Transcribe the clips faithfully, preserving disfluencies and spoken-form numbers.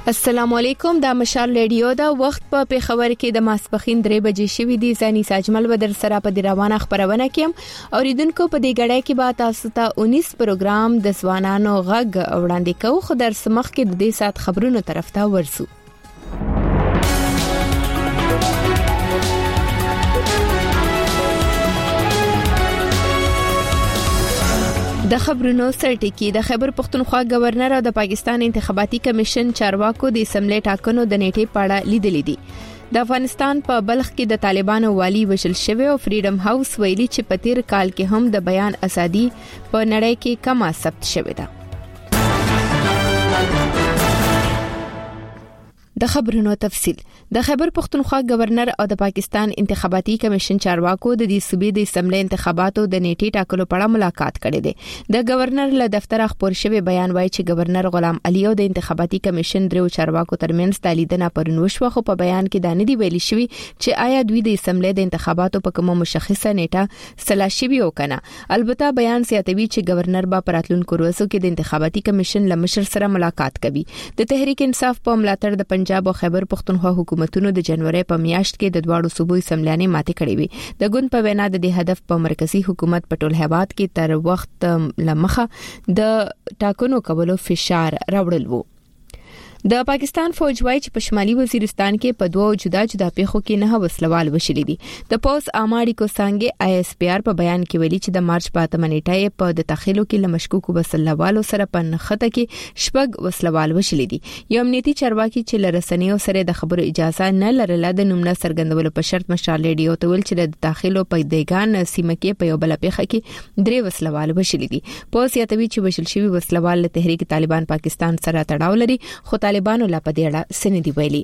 السلام علیکم، دا مشال ریډیو دا وخت په پیښور کې د ماسپخین درې بجې شوې دي. زنی ساجمل بدر سره په روانه خبرونه کوم او ریدونکو په دې غړای کې به تاسو ته انیس پروګرام د ځوانانو غږ وړاندې کوو. خو در سمخ کې د دې سات خبرونو طرف ته ورسو. د خبرونو سرټکی د خیبر پختونخوا گورنر او د پاکستان انتخاباتي کمیشن چارواکو د اسمبلی ټاکنو د نیټې په اړه لیدلې دي. د افغانستان په بلخ کې د طالبانو والی وشل شوی او فریډم هاوس ویلي چې په تیر کال کې هم د بیان ازادي په نړۍ کې کم ثبت شوې ده. د خبرونو تفصیل. د خیبر پختونخوا گورنر او د پاکستان انتخاباتي کمیشن چارواکو د دې صوبې د اسمبلی انتخاباتو د نیټې ټاکلو په اړه ملاقات کړې ده. د گورنر له دفتر خبر شوی بیان وایي چې گورنر غلام علي او د انتخاباتي کمیشن درو چارواکو ترمنځ تالیدنه پرون وشو. خو په بیان کې دا نه دی ویل شوی چې آیا دوی د اسمبلی د انتخاباتو په کومه مشخصه نیټه سلا شوی او کنه. البته بیان زیاتوي چې گورنر به پراتلونکو ورځو کې د انتخاباتي کمیشن له مشر سره ملاقات کوي. د تحریک انصاف په ملاتړ د پنجاب او خیبر پختونخوا حکومتونو د جنوري په میاشت کې د دواړو صوبو اسمبلیانې ماتې کړې وي. د ګوند په وینا د دې هدف په مرکزی حکومت په ټول هیواد کې تر وخت لمخه د ټاکنو کولو فشار راوړل وو. د پاکستان فوج وايي چې په شمالي وزیرستان کې په دوه جدا جدا پیښو کې نه وسلوال وشلې دي. د پوس اماړي کو څنګه آی اس پی آر په بیان کې ویلي چې د مارچ په اتمه نیټه په د تخیلو کې لمشکوکو وسلوالو سره په نخته کې شپږ وسلوال وشلې دي. یو امنیتي چارواکي چې لرسنیو سره د خبرو اجازه نه لرله د نومونه سرګندولو په شرط مشال ریډیو ته ویل چې د داخلو په دیګان سیمه کې په یو بل پیښه کې درې وسلوال وشلې دي. پوس یاتوي چې وشل شوی وسلوال له تحریک طالبان پاکستان سره تړاو لري. خو طالبانو لا په دې اړه سندې ویلي.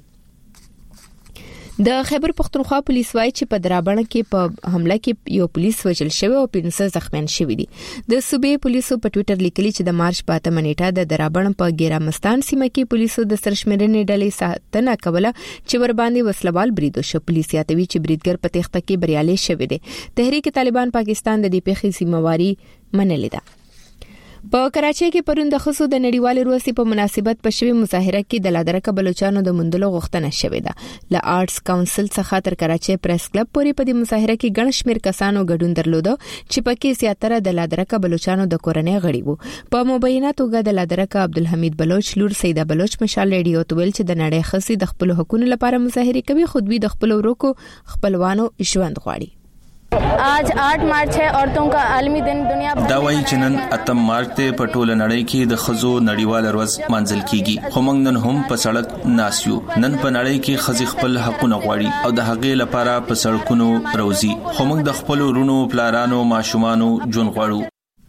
د خیبر پختونخوا پولیس وايي چې په درابڼه کې په حمله کې یو پولیس وژل شوی او پنځه زخمیان شوي دي. د صوبې پولیسو په ټوئیټر لیکلي چې د مارچ په اتمه نیټه د درابڼه په ګیرامستان سیمه کې پولیسو د سرشمېرنې ډلې ساتنه کوله چې ور باندې وسلوال بریدو شو. پولیس یاتوي چې بریدګر په تخته کې بریالي شوی دی. تحریک طالبان پاکستان د دې پیښې ذمہواری منلې ده. په کراچۍ کې پرون د خصو د نړیوال ورځې په مناسبت په شوی مظاهره کې د لادرکه بلوچستان د مندلو غوښتنه شوې ده. ل آرټس کونسل څخه تر کراچۍ پریس کلب پورې په دې مظاهره کې ګڼ شمېر کسانو ګډون درلود چې پکې زیاتره د لادرکه بلوچستان د کورنۍ غړي وو. په مبینه توګه د لادرکه عبدالحمید بلوچ لور سیده بلوچ مشال ریډیو ته ویل چې د نړۍ خصي د خپل حقوقو لپاره مظاهره کوي. خو دوی د خپل ورکو خپلوانو ژوند غواړي. आज आठ मार्च है औरतों का आलमी दिन. दुनिया دا وایي چې نن اتم مارچ ته په ټوله نړۍ کې د خزو نړیوال ورځ مانځل کیږي. خو موږ نن هم په سړک ناسیو. نن په نړۍ کې خزي خپل حقونه غواړي او د هغې لپاره په سړکونو روزي. خو موږ د خپل ورونو پلارانو ماشومانو ژوند غواړو.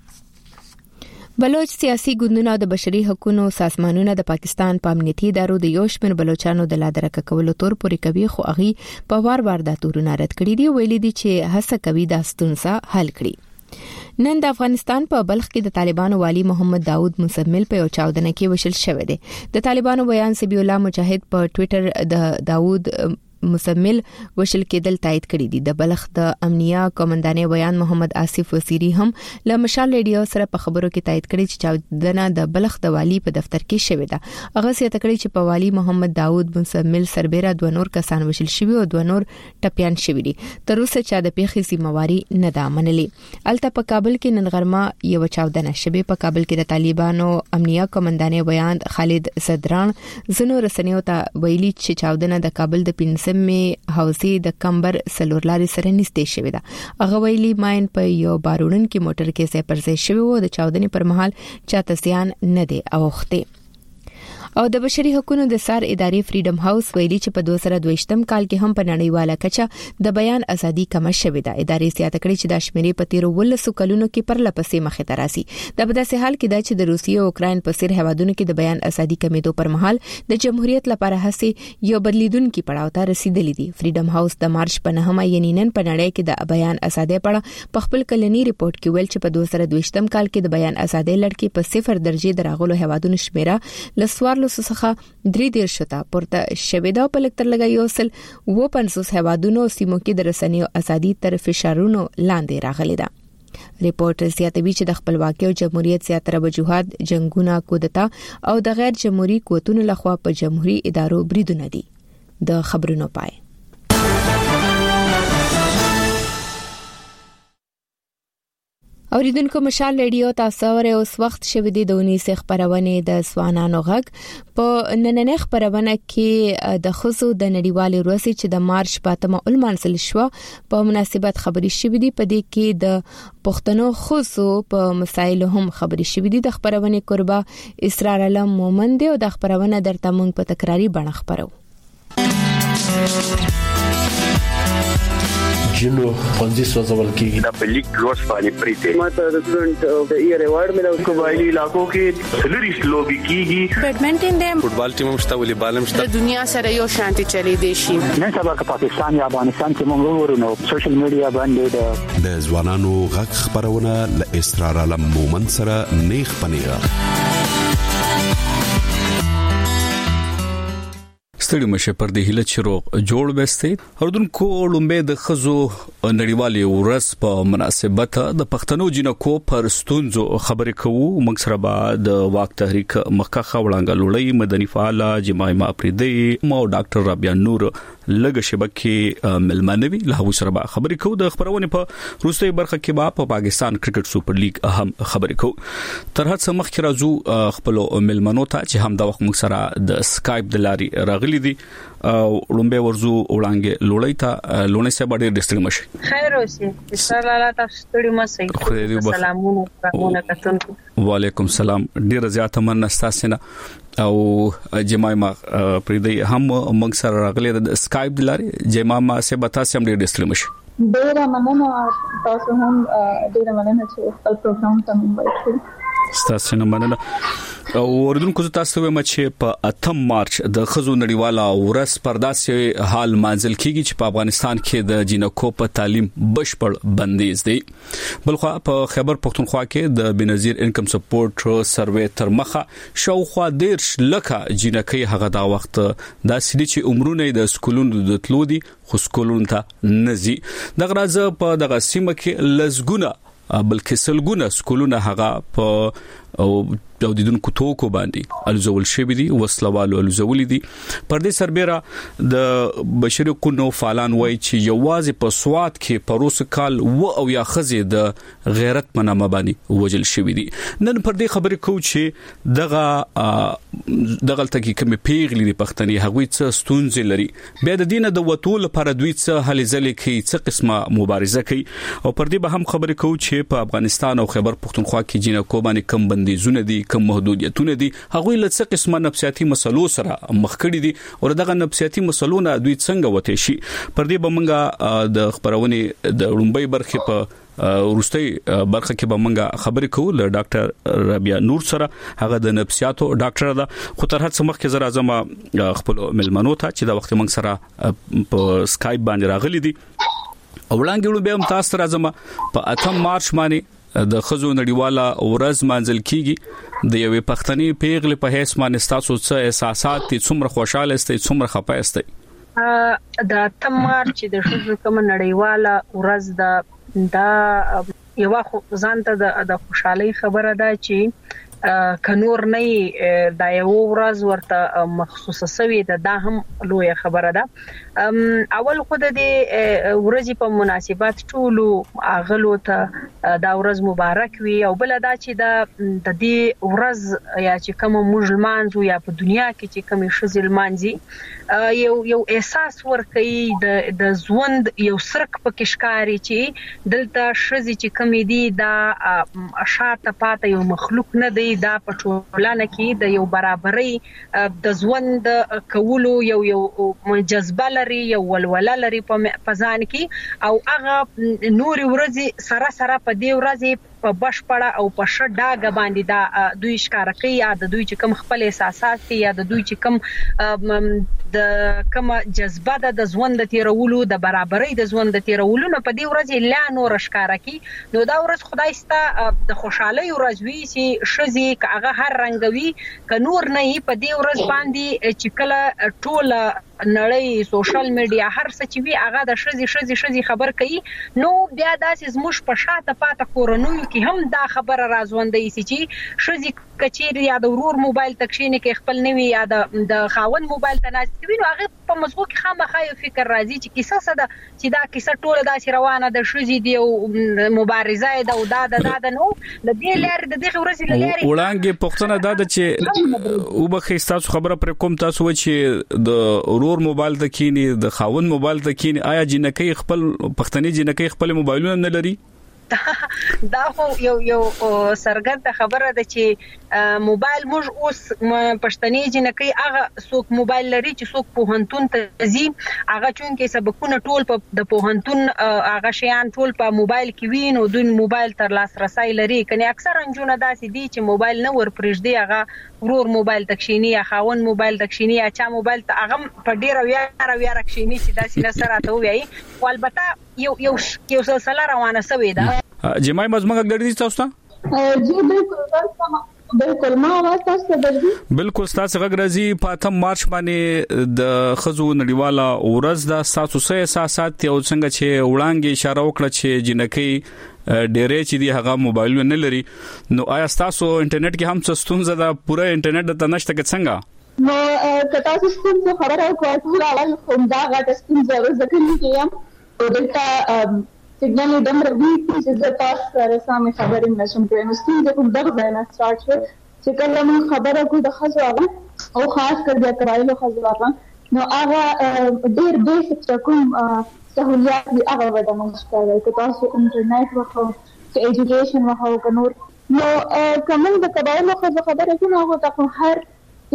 بلوچ سیاسي ګوندونه او د بشري حقوقو سازمانونه د پاکستان په امنیتي ادارو د یو شمېر بلوچستانو د لادرکه کولو تور پورې کوي. خو هغه په وار وار د تورونه رد کړي دي. ویلي دي چې هڅه کوي د ستونزه حل کړي. نن د افغانستان په بلخ کې د طالبانو والی محمد داوود مزمل په یو چاودنه کې وشل شوی دی. د طالبانو بیان سبی الله مجاهد په ټوئیټر د داوود مسمل وشل کېدل تایید کړی دي. د بلخ د امنیه کمانډانې بیان محمد آصف وزیری هم له مشال ریډیو سره په خبرو کې تایید کړی چې چاودنه د بلخ د والی په دفتر کې شوې ده. هغه سیاته کړی چې په والی محمد داوود مسمل سربېره دوه نور کسان وشل شوي او دوه نور ټپيان شوي دي. تر اوسه چا د پیښې ذمہواری نه ده منلې. الته په کابل کې نن غرمه یو چاودنه شوه. په کابل کې د طالبانو امنیه کمانډانې بیان خالد زدران زنو رسنیو ته ویلي چې چاودنه د کابل د پنځه مې حوزې د کمبر سلورلاري سره نږدې شوې ده. هغه ویلي ماين په یو بارونن کې موټر کې ځای پر ځای شوی و. د چاودنې پر مهال چاته زیان نه دی اوخته. او د بشري حقوقو د سار ادارې فریډم هاوس ویلي چې په دوه زره دوه کال کې هم په نړیواله کچه د بیان ازادي کم شوې ده. ادارې زیاته کړې چې د شمیرې په تیر ولسو کلونو کې پر لپسې مخه ته راسي. د بداسه حال کې د چې د روسیې او اوکرين په سیر هوادونو کې د بیان ازادي کمیدو پر مهال د جمهوریت لپاره هڅې یو بدلیدونکو پړاو ته رسیدلې دي. فریډم هاوس د مارچ په نهمه یعنی نن په نړۍ کې د بیان ازادي په په خپل کلنی ریپورت کې ویل چې په دوه زره دوه کال کې د بیان ازادي لړ په صفر درجه دراغلو هوادونو شمیره لسوار څخه درې دیر شته پورته شوې ده. په لکتر لګي یوسل و پنځوس هوادونو سیمو کې د رسنیو ازادي تر فشارونو لاندې راغلي ده. ریپورت زیاتوي چې د خپلواکۍ او جمهوریت زیاتره وجوهات جنگونه کودتا او د غیر جمهوریت قوتونو لخوا په جمهوریت ادارو بریدونه دي. د خبرونو پای. اوریدونکو مشال ریډیو تاسو ورې اوس وخت شوه د دونیسه خبرونه د سوانانو غږ په نننې خبرونه کې د خصو د نړیوالې ورځې چې د مارچ په اتمه المنسل شو په مناسبت خبري شوې دي. په دې کې د پښتنو خصو په مسایلو هم خبري شوې دي. د خبرونه قربا اسرار علم مومند او د خبرونه درته مونږ په تکراری بڼه خبرو. جنو پنځه سوځول کېږي دا په لیګ کروس باندې پریته ماته د سټوډنټ د ایئر ایوارډ مې د قبایلی علاقو کې سلریش لوبي کیږي. بیډمنټن دې فوټبال ټیم مشته ولې بالم شته د دنیا سره یو شانتي چلی دی شي. نن سبا که پاکستان یا افغانستان کې موږ ورونو سوشل میډیا باندې د ځوانانو غږ خبرونه ل اسرار علم مومن سره نیخ پنیغه ستړي مشه پر دې هله چې روغ جوړ وسته اردوونکو لومبه د خزو نړیوالې ورځ په مناسبت د پښتنو جنکو پر ستونزو خبرې کوو. موږ سره به د واک تحریک مخکخه وړاندې لولۍ مدني فعال جمایما پریدي مو ډاکټر رابیا نور لګ شبکه ملمنوي له سره به خبرې کوو. د خبرونه په روسي برخه کې به په پاکستان کرکټ سوپر لیګ اهم خبرې کوو. تر هڅه مخکې راځو خپل ملمنو ته چې هم دا وخت موږ سره د سکایپ د لاري راغلي دي او لومبه ورزو وړاندې لولۍ ته لونه سه باندې ډستړي مشه. خیر اوسې سلام تاسو ستړي مشه. سلامونه کومه کتونکو. وعلیکم السلام. ډیر زیاته مننه او جمایما پریدي هم موږ سره راغلي د سکایپ د لاري. جمایما سه بتا سم ډیر ډستړي مشه. ډیر مننه تاسو هم ډیر مننه چې خپل پروګرام ته موږ وایو. ستاسو نه مننه. او اردوونکو تاسو وایم چې په اتم مارچ د خزو نړیواله ورځ پرداسي حال مانځل کیږي چې په افغانستان کې د جنکو په تعلیم بشپړ بندیز دی. بلخو په خیبر پختونخوا کې د بنظیر انکم سپورټ سروې تر مخه شاوخوا ډیر لکه جنکې هغه دا وخت د سړي چې عمرونه د سکولونو د تلو دي خو سکولونو ته نزي. دغه راز په دغه سیمه کې لزګونه بلکې سلګونه سکولونه هغه په او د دیدونکو توکو باندې الزول شوی دي وسلوالو الزول دي. پر دې سربېره د بشري قونو فعالان وایي چې یوازې په سواد کې پروس کال و او یا خزې د غیرت منامه باندې وجل شوی دي. نن پر دې خبرې کوو چې دغه دغه تلکی کوم پیغلې دي پښتني هغوی څه ستونزې لري بیا د دینه د وټول لپاره دوی څه هلې ځلې کوي څه قسمه مبارزه کوي. او پر دې به هم خبرې کوو چې په افغانستان او خیبر پختونخوا کې جنکو باندې کم بندیزونه دي کم محدودیتونه دي هغوی له څه قسمه نفسیاتي مسلو سره مخ کړي دي او دغه نفسیاتي مسلو نه دوی څنګه وته شي. پر دې به موږ د خبرونه د لومبۍ برخه په ورستۍ برخه کې به موږ خبرې کوو له ډاکټر رابیا نور سره هغه د نفسیاتو ډاکټر ده. خو تر هڅه مخکې زه راځم خپل ملمنو ته چې دا وخت موږ سره په سکایپ باندې راغلي دي. وړاندې به هم تاسو راځم په اتم مارچ باندې د خزو نړیواله ورځ مانځل کیږي. د یوې پښتني پیغلې په هیڅ باندې تاسو څه احساسات دي څومره خوشاله استئ څومره خپه استئ؟ د اتم مارچ د خزو کوم نړیواله ورځ د دا یو خو ځانته د خوشحالي خبره ده چې کنور نه دا یو ورځ ورته مخصوصه سوي ده. دا هم لوی خبره ده. اول خو د دې ورځې په مناسبت ټولو اغلو ته دا ورځ مبارک وي او بل دا چې د دې ورځ یا چې کوم مسلمانانو یا په دنیا کې چې کوم شذلمانځي یو یو احساس ورکړي د د ژوند یو سرک په کشکاري چې دلته شذې چې کوم دي دا شاته پاته یو مخلوق نه دی. دا په ټولنه کې د یو برابرۍ د ژوند کولو یو یو جذبه لري یو ولوله لري په ځان کې او هغه نور ورځي سره سره په دې ورځي په بشپړه او په شډاګه باندې دا دوی ښکار کوي یا د دوی چې کوم خپل احساسات دي یا د دوی چې کوم د کوم جذبه ده د ژوند د تیرولو د برابرۍ د ژوند د تیرولو نه په دې ورځ لا نور ښکار کوي. نو دا ورځ خدای ستا د خوشحالي ورځ وي چې شذې هغه هر رنګوي ک نور نه په دې ورځ باندې چې کله ټول نړۍ سوشل میډیا هر څه چې وی هغه د شذي شذي شذي خبر کوي نو بیا داسې زموږ په شاته پاته کورونو کې هم دا خبره راځوندې سي چې شذي کچیر یا د ورور موبایل تکشینه کې خپل نوی یا د خاون موبایل تناسب وینو هغه په مزغو کې خامخا یو فکر راځي چې کیسه څه ده چې دا کیسه ټوله داسې روانه د شذي دی او مبارزه ده او دا دا د نو د دې لارې د دې ورځې لارې وړاندې پښتنه دا د چې او به تاسو خبره پر کوم تاسو چې د ورور موبایل ته کینی د خاون موبایل ته کینی آیا جنکی خپل پښتني جنکی خپل موبایلونه نه لري دا خو یو یو سرګرد خبره ده چې موبایل موږ اوس پښتني جنکی هغه څوک موبایل لري چې څوک پوهنتون ته ځي هغه چون کې سبقونه ټول په د پوهنتون هغه شیان ټول په موبایل کې وین او د موبایل تر لاس رسای لري کني اکثر انجونه داسې دي چې موبایل نه ور پرېږدي هغه ورور موبایل تکشینی یا خاون موبایل تکشینی یا چا موبایل ته هغه په ډیر ویاره ویاره کشینی چې داسې نه سره ته وایي او البته یو یو یو سلسله روانه سوې ده جمعي مزمنګ غړي تاسو ته جی بالکل بالکل ما आवाज تاسو ته درځي بالکل تاسو غږرازي په اتم مارچ باندې د خزو نړیواله ورځ د تاسو سه اساسات یو څنګه چې وړاندې اشاره وکړه چې جنکی ډېرې چې دی هغه موبایل نه لري نو آیا تاسو انټرنیټ کې هم څه ستونزه ده پوره انټرنیټ د تنشت کې څنګه نو کتا ستونزه خبره کوي ټول اول کوم دا غټ ستونزه ځکه چې یم او دلته سیګنال دم روي چې د تاسو سره سم خبرې نشم کولای نو ستاسو کوم دغه ځای نه سٹارټ شو چې کله موږ خبره کوو د خزو هغه او خاص کر بیا کرایلو خزو هغه نو هغه ډېر بیسیک کوم سہولیات دی هغه ودا موږ کوي چې تاسو انټرنیټ وخو چې ایجوکیشن وخو کنور نو کوم د کرایلو خزو خبره کوي هغه تاسو هر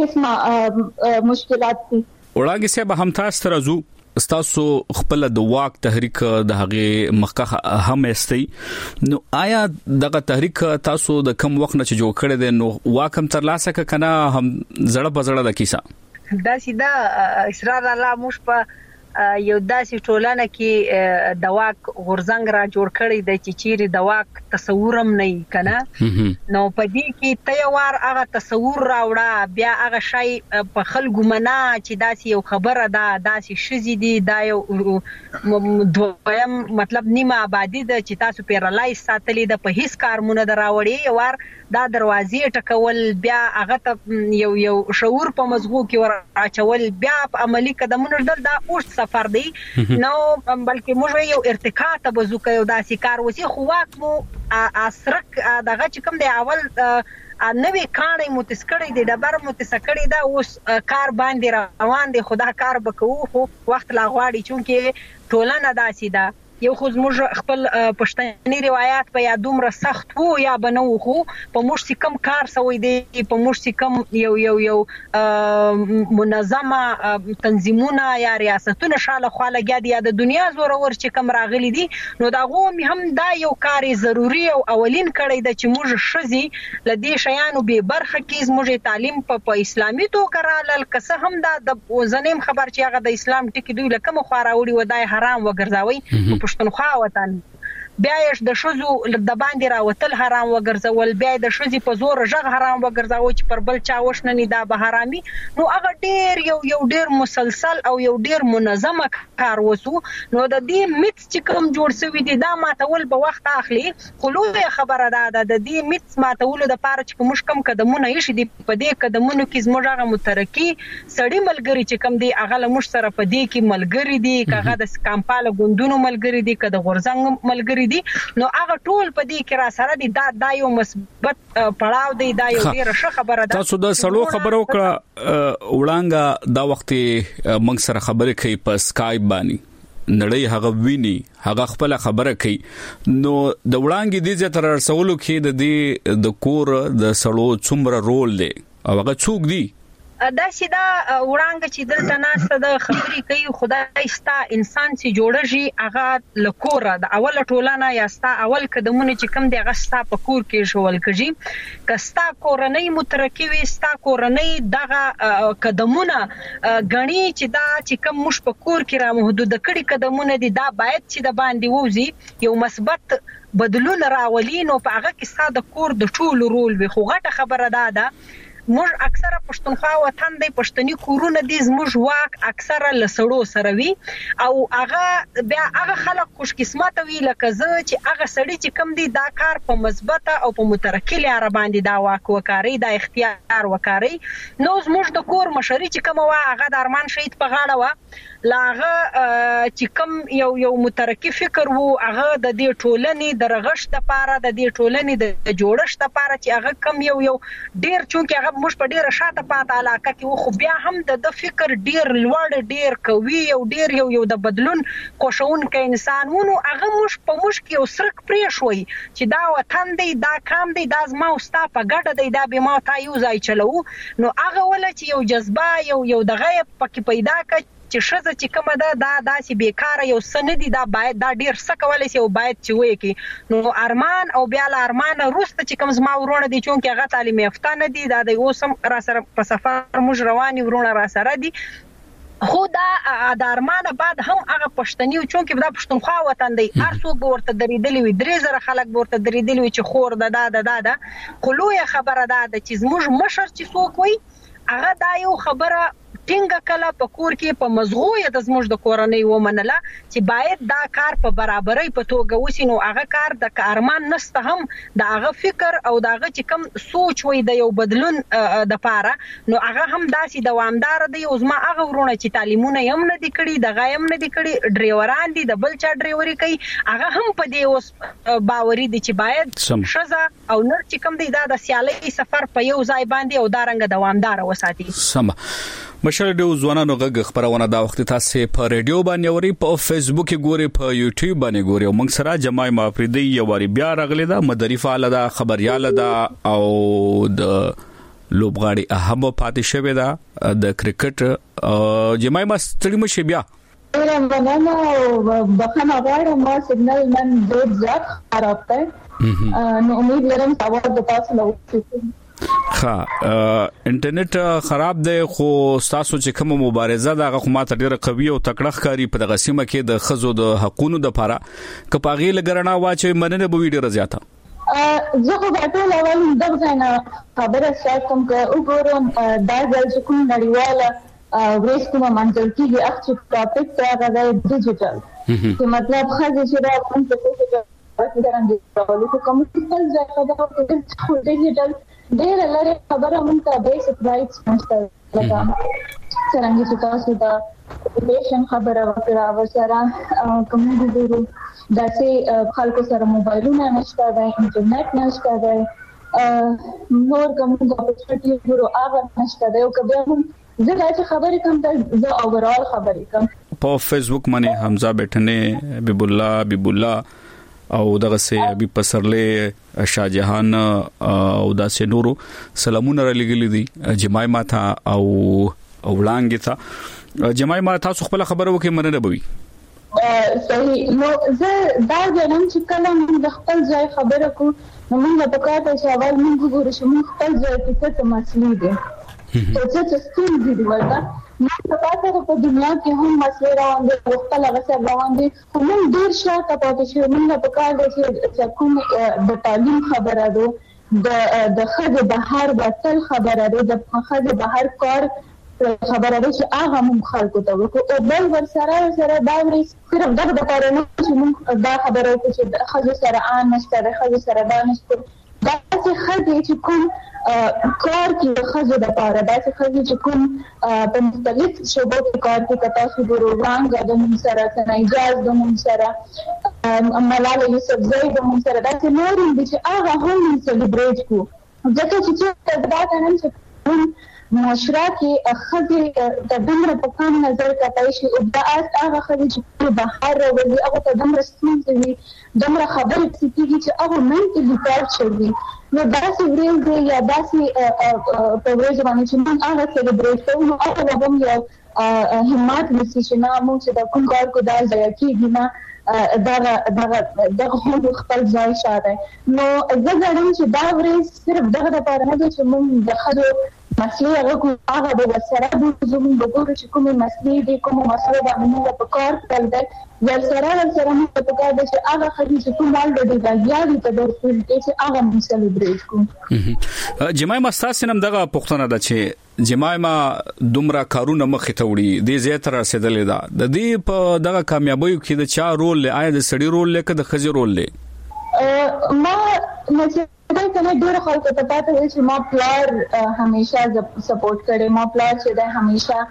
قسمه مشکلات دي وړاندې سه هم تاسو ترازو تاسو خپل د واک تحریک د هغه مخکخه هم استي نو آیا دغه تحریک تاسو د کم وخت نه چې جوړ کړی دی نو واک هم تر لاسه کنه هم زړه په زړه د کیسه دا سیدا اصرار الله مش په یو داسې ټولنه کې د واک غورځنګ را جوړ کړی د چیرې د واک تصورم نه کنه نو په دې کې تیوار هغه تصور راوړه بیا هغه شای په خلکو منا چې داسې یو خبره ده داسې شزي دي دا یو دویم مطلب نیمه آبادی ده چې تاسو پیرالایز ساتلې ده په هیڅ کارمونه دراوړي یوار دا دروازې ټکول بیا هغه یو یو شعور په مزغو کې ور اچول بیا په عملی قدمونه دل دا اوس سفر دی نو بلکې موږ یو ارتقا ته بزو کوي داسې کار وسی خو واک مو اسرک دغه چې کوم دی اول نوې کانې مو تسکړې دي ډبر مو تسکړې دا اوس کار باندې روان دي خدا کار وکړو خو وخت لا غواړي چې ټولنه داسې ده یو خو زموږ خپل پښتني روایت په یادوم را سخت وو یا بنو خو په موږ کم کار سوي دي په موږ کم یو یو یو منظمه تنظیمونه یا ریاستونه شاله خاله غادي د دنیا زورور چې کم راغلي دي نو دا غو هم دا یو کار ضروری او اولین کړی د چې موږ شزي لدې شیانو به برخه کې زموږ تعلیم په اسلامي توګه رالل کسه هم دا د زنیم خبر چې هغه د اسلام ټکی دوی لکه مخاراوړي ودای حرام وګرځاوي پښتونخوا وطن بیا یې د شوزو د باندې راوتل حرام وګرځول بیا د شوزي په زور ژغ حرام وګرځاو چې پر بل چا وښننی دا به حرامي نو هغه ډیر یو یو ډیر مسلسل او یو ډیر منظمه کار وسو نو د دې میت چې کوم جوړ شوی دی دا ماتول په وخت اخلي خلوه خبره ده د دې میت ماتول د پاره چې کوم کم قدمونه یې شي په دې قدمونو کې زموږ هغه مترکی سړی ملګری چې کم دی هغه لمش سره په دې کې ملګری دی کغه د کمپاله ګوندونو ملګری دی کده غورځنګ ملګری دي نو هغه ټول په دې کې را سره دي دا د یو مثبت پړاو دی دا یو ډیره ښه خبره ده تاسو د سړو خبرو کړه وړاندې دا وخت موږ سره خبرې کوي په اسکایپ باندې نړۍ هغه ویني هغه خپل خبره کوي نو د وړاندې د زیاتره رسولو کې د دې د کور د سړو څومره رول دی او هغه څوک دی دا سیدا وړاندې چې دلته ناسته د خبرې کوي خدای ستا انسان چې جوړږي هغه لکوره د اول ټولنه یا ستا اول قدمونه چې کم دی هغه ستا په کور کې شول کېږي کستا کورنۍ مترکوي ستا کورنۍ دغه قدمونه غني چې دا چې کم مش په کور کې را محدود کړي قدمونه دي دا باید چې د باندې ووزي یو مثبت بدلون راولي نو په هغه کې ساده کور د ټول رول وي خو غټه خبره ده موږ اکثره پښتونخوا وطن دی پښتني کورونه دي زموږ واک اکثره لسړو سره وي او هغه بیا هغه خلک خوش قسمت وي لکه زه چې هغه سړی چې کم دي دا کار په مثبته او په مترقی لار باندې دا واک وکاري دا اختیار وکاري نو زموږ د کور مشري چې کوم وا هغه د ارمان شهید په غاړه وا لاغه چې کوم یو یو مترقی فکر وو هغه د دې ټولنې د رغښت لپاره د دې ټولنې د جوړښت لپاره چې هغه کم یو یو ډیر چونکه هغه موږ په ډیره شاته پاته علاقه کې وو خو بیا هم د فکر ډیر لوړ ډیر قوي او ډیر یو یو د بدلون کوشون کې انسان وونو هغه موږ په موږ کې یو سرک پرې شوی چې دا وطن دی دا کام دی دا زما او ستا په ګډه دی دا به ما تا یو ځای چلو نو هغه ول چې یو جذبه یو یو دغه پکې پیدا کړ چې شزه چې کومه ده دا داسې بیکاره یو سندي دا باید دا ډیر څه کولای شي او باید چې وایي کی نو ارمان او بیا له ارمان وروسته چې کوم زما ورونه دي چې هغه تعلیم یافته نه دي دا د اوسم را سره په سفر موږ رواني ورونه را سره دي خو دا د ارمان بعد هم هغه پښتني او چونکه دا پښتونخوا وطن دی هر څوک ورته درېدلی وي درې زره خلک ورته درېدلی وي چې خور ده دا دا دا خو لوی خبره ده چې زموږ مشر چې څوک وي هغه دا یو خبره ټینګه کله په کور کې په مزغوې د زموږ د کورنۍ ومنله چې باید دا کار په برابرۍ په توګه وسی نو هغه کار د کارمان نسته هم د هغه فکر او د هغه چې کوم سوچ وي د یو بدلون د پاره نو هغه هم داسې دوامدار دی او زما هغه ورونه چې تعلیمونه هم نه دي کړي د غایم نه دي کړي ډرایوران دي د بل چا ډرایوري کوي هغه هم په دې اوس باوري دي چې باید شزه او نر چې کوم دی دا د سیالي سفر په یو ځای باندې او دارنګ دوامدار وساتي سم مشر د ځوانانو غږ خبرونه دا وخت تاسو په ریډیو باندې اوري په فیسبوک ګوري په یوټیوب باندې ګوري او موږ سره جماعي مافریدي یو واری بیا راغلی دا مدري فعال دا خبريال دا او د لوبغاړي اهم پاتې شوی دا د کرکټ جماعي ما ستړي مشه بیا مننه او بخښنه غواړم ما سیګنل نن ډېر زیات خراب دی نو امید لرم چې د تاسو له وڅ ها انټرنیټ خراب دی خو تاسو چې کوم مبارزه دا غو ماته ډیره قوي او تکړه ښکاری په دغه سیمه کې د خزو د حقوقو د لپاره کپاغي لګرنا واچي مننه به ډیره زیاته زه خو په ټول اول دغه نه خبره ساتم چې وګورم دا ځل کوم نړیواله ورځ کومه منځل کېږي اخته ټاپک ته راځي ډیجیټل چې مطلب خزه چې دا کوم څه چې څنګه راولي کوم څه ځای خبره کوي ډیجیټل ډېر لري خبره مونږ ته بیسیک رائټس نشته لکه څنګه چې تاسو دا اپلیکیشن خبره وکړه ورسره کوم دي ضرور داسې خلکو سره موبایلونه نشته دا انټرنیټ نشته دا نور کوم د اپورچونټی ورو هغه نشته دا یو کبه زه دا خبرې کوم دا زه اوورال خبرې کوم په فیسبوک باندې حمزه بیٹنه حبیب الله حبیب الله او دغه سه ابي پسرله شاهجهان او داسې نورو سلامونه را لګلې دي جماعي ما ته او اولانګ ته جماعي ما تاسو خپل خبرو کې مننه بوي صحیح نو زه دا ځنم چې کله موږ د خپل ځای خبره کوو نو موږ په کار ته شاول موږ ګورو چې موږ خپل ځای کې څه مسلې دي څه څه ستونزې دي ورته نو تاسو په دنیا کې هم مسله روان دي خپل غسر روان دي کوم ډیر شاته پاتې شي موږ په کار دي چې کوم د تعلیم خبره ده د د خځه بهر وتل خبره ده د خځه بهر کار خبره ده چې هغه موږ خلکو ته وکړو او بل ورسره سره دا وري صرف دغه د کارونه چې موږ دا خبره وکړو چې خځه سره ان نشته د خځه سره دا نشته دا چې خځه چې کوم کار کې خځه د پاره دا چې خځه چې کوم په مختلف شوبو کې کار کې کتا شو د روان غو د سره څنګه اجازه د مون سره ملاله یوسف زید د مون سره دا چې نور دي چې هغه هم سلیبریټ کو ځکه چې دا څنګه چې معاشره کې خځه د دمر په کم نظر کتای شي او دا هغه خځه چې بهر راوځي هغه ته دمر ستونزې وي دمر خبرې کیږي چې هغه منټلی کار چوي نو داسې ورځ یا داسې په ورځ باندې چې موږ هغه سلیبریټ کوو نو هغه هم یو همت نشي چې نه موږ چې د کوم کار کو دا ځای کېږي نه دا دا دا هم خپل ځای شاده نو زه غواړم چې دا ورځ صرف دغه لپاره نه چې موږ د خځو مسلې هغه کو هغه د وسره د زموږ د ګورو چې کومه مسلې دي کومه مسله باندې موږ په کار کول دي ورسره ورسره موږ په کار دي چې هغه خدي چې کوم الډ د بیا د درسل چې هغه موږ سلیبریټ کوو. جماعه مستاسنم دغه پښتنه ده چې جماعه دومره کارونه مخې ته وړي د زیاتره رسیدلې ده د دې په دغه کامیابیو کې د چا رول لري آیا د سړي رول لري که د خځې رول لري؟ ما مې دا کله ډېر خلکو ته پاتې وي چې ما پلار همیشه سپورټ کړي ما پلار چې دا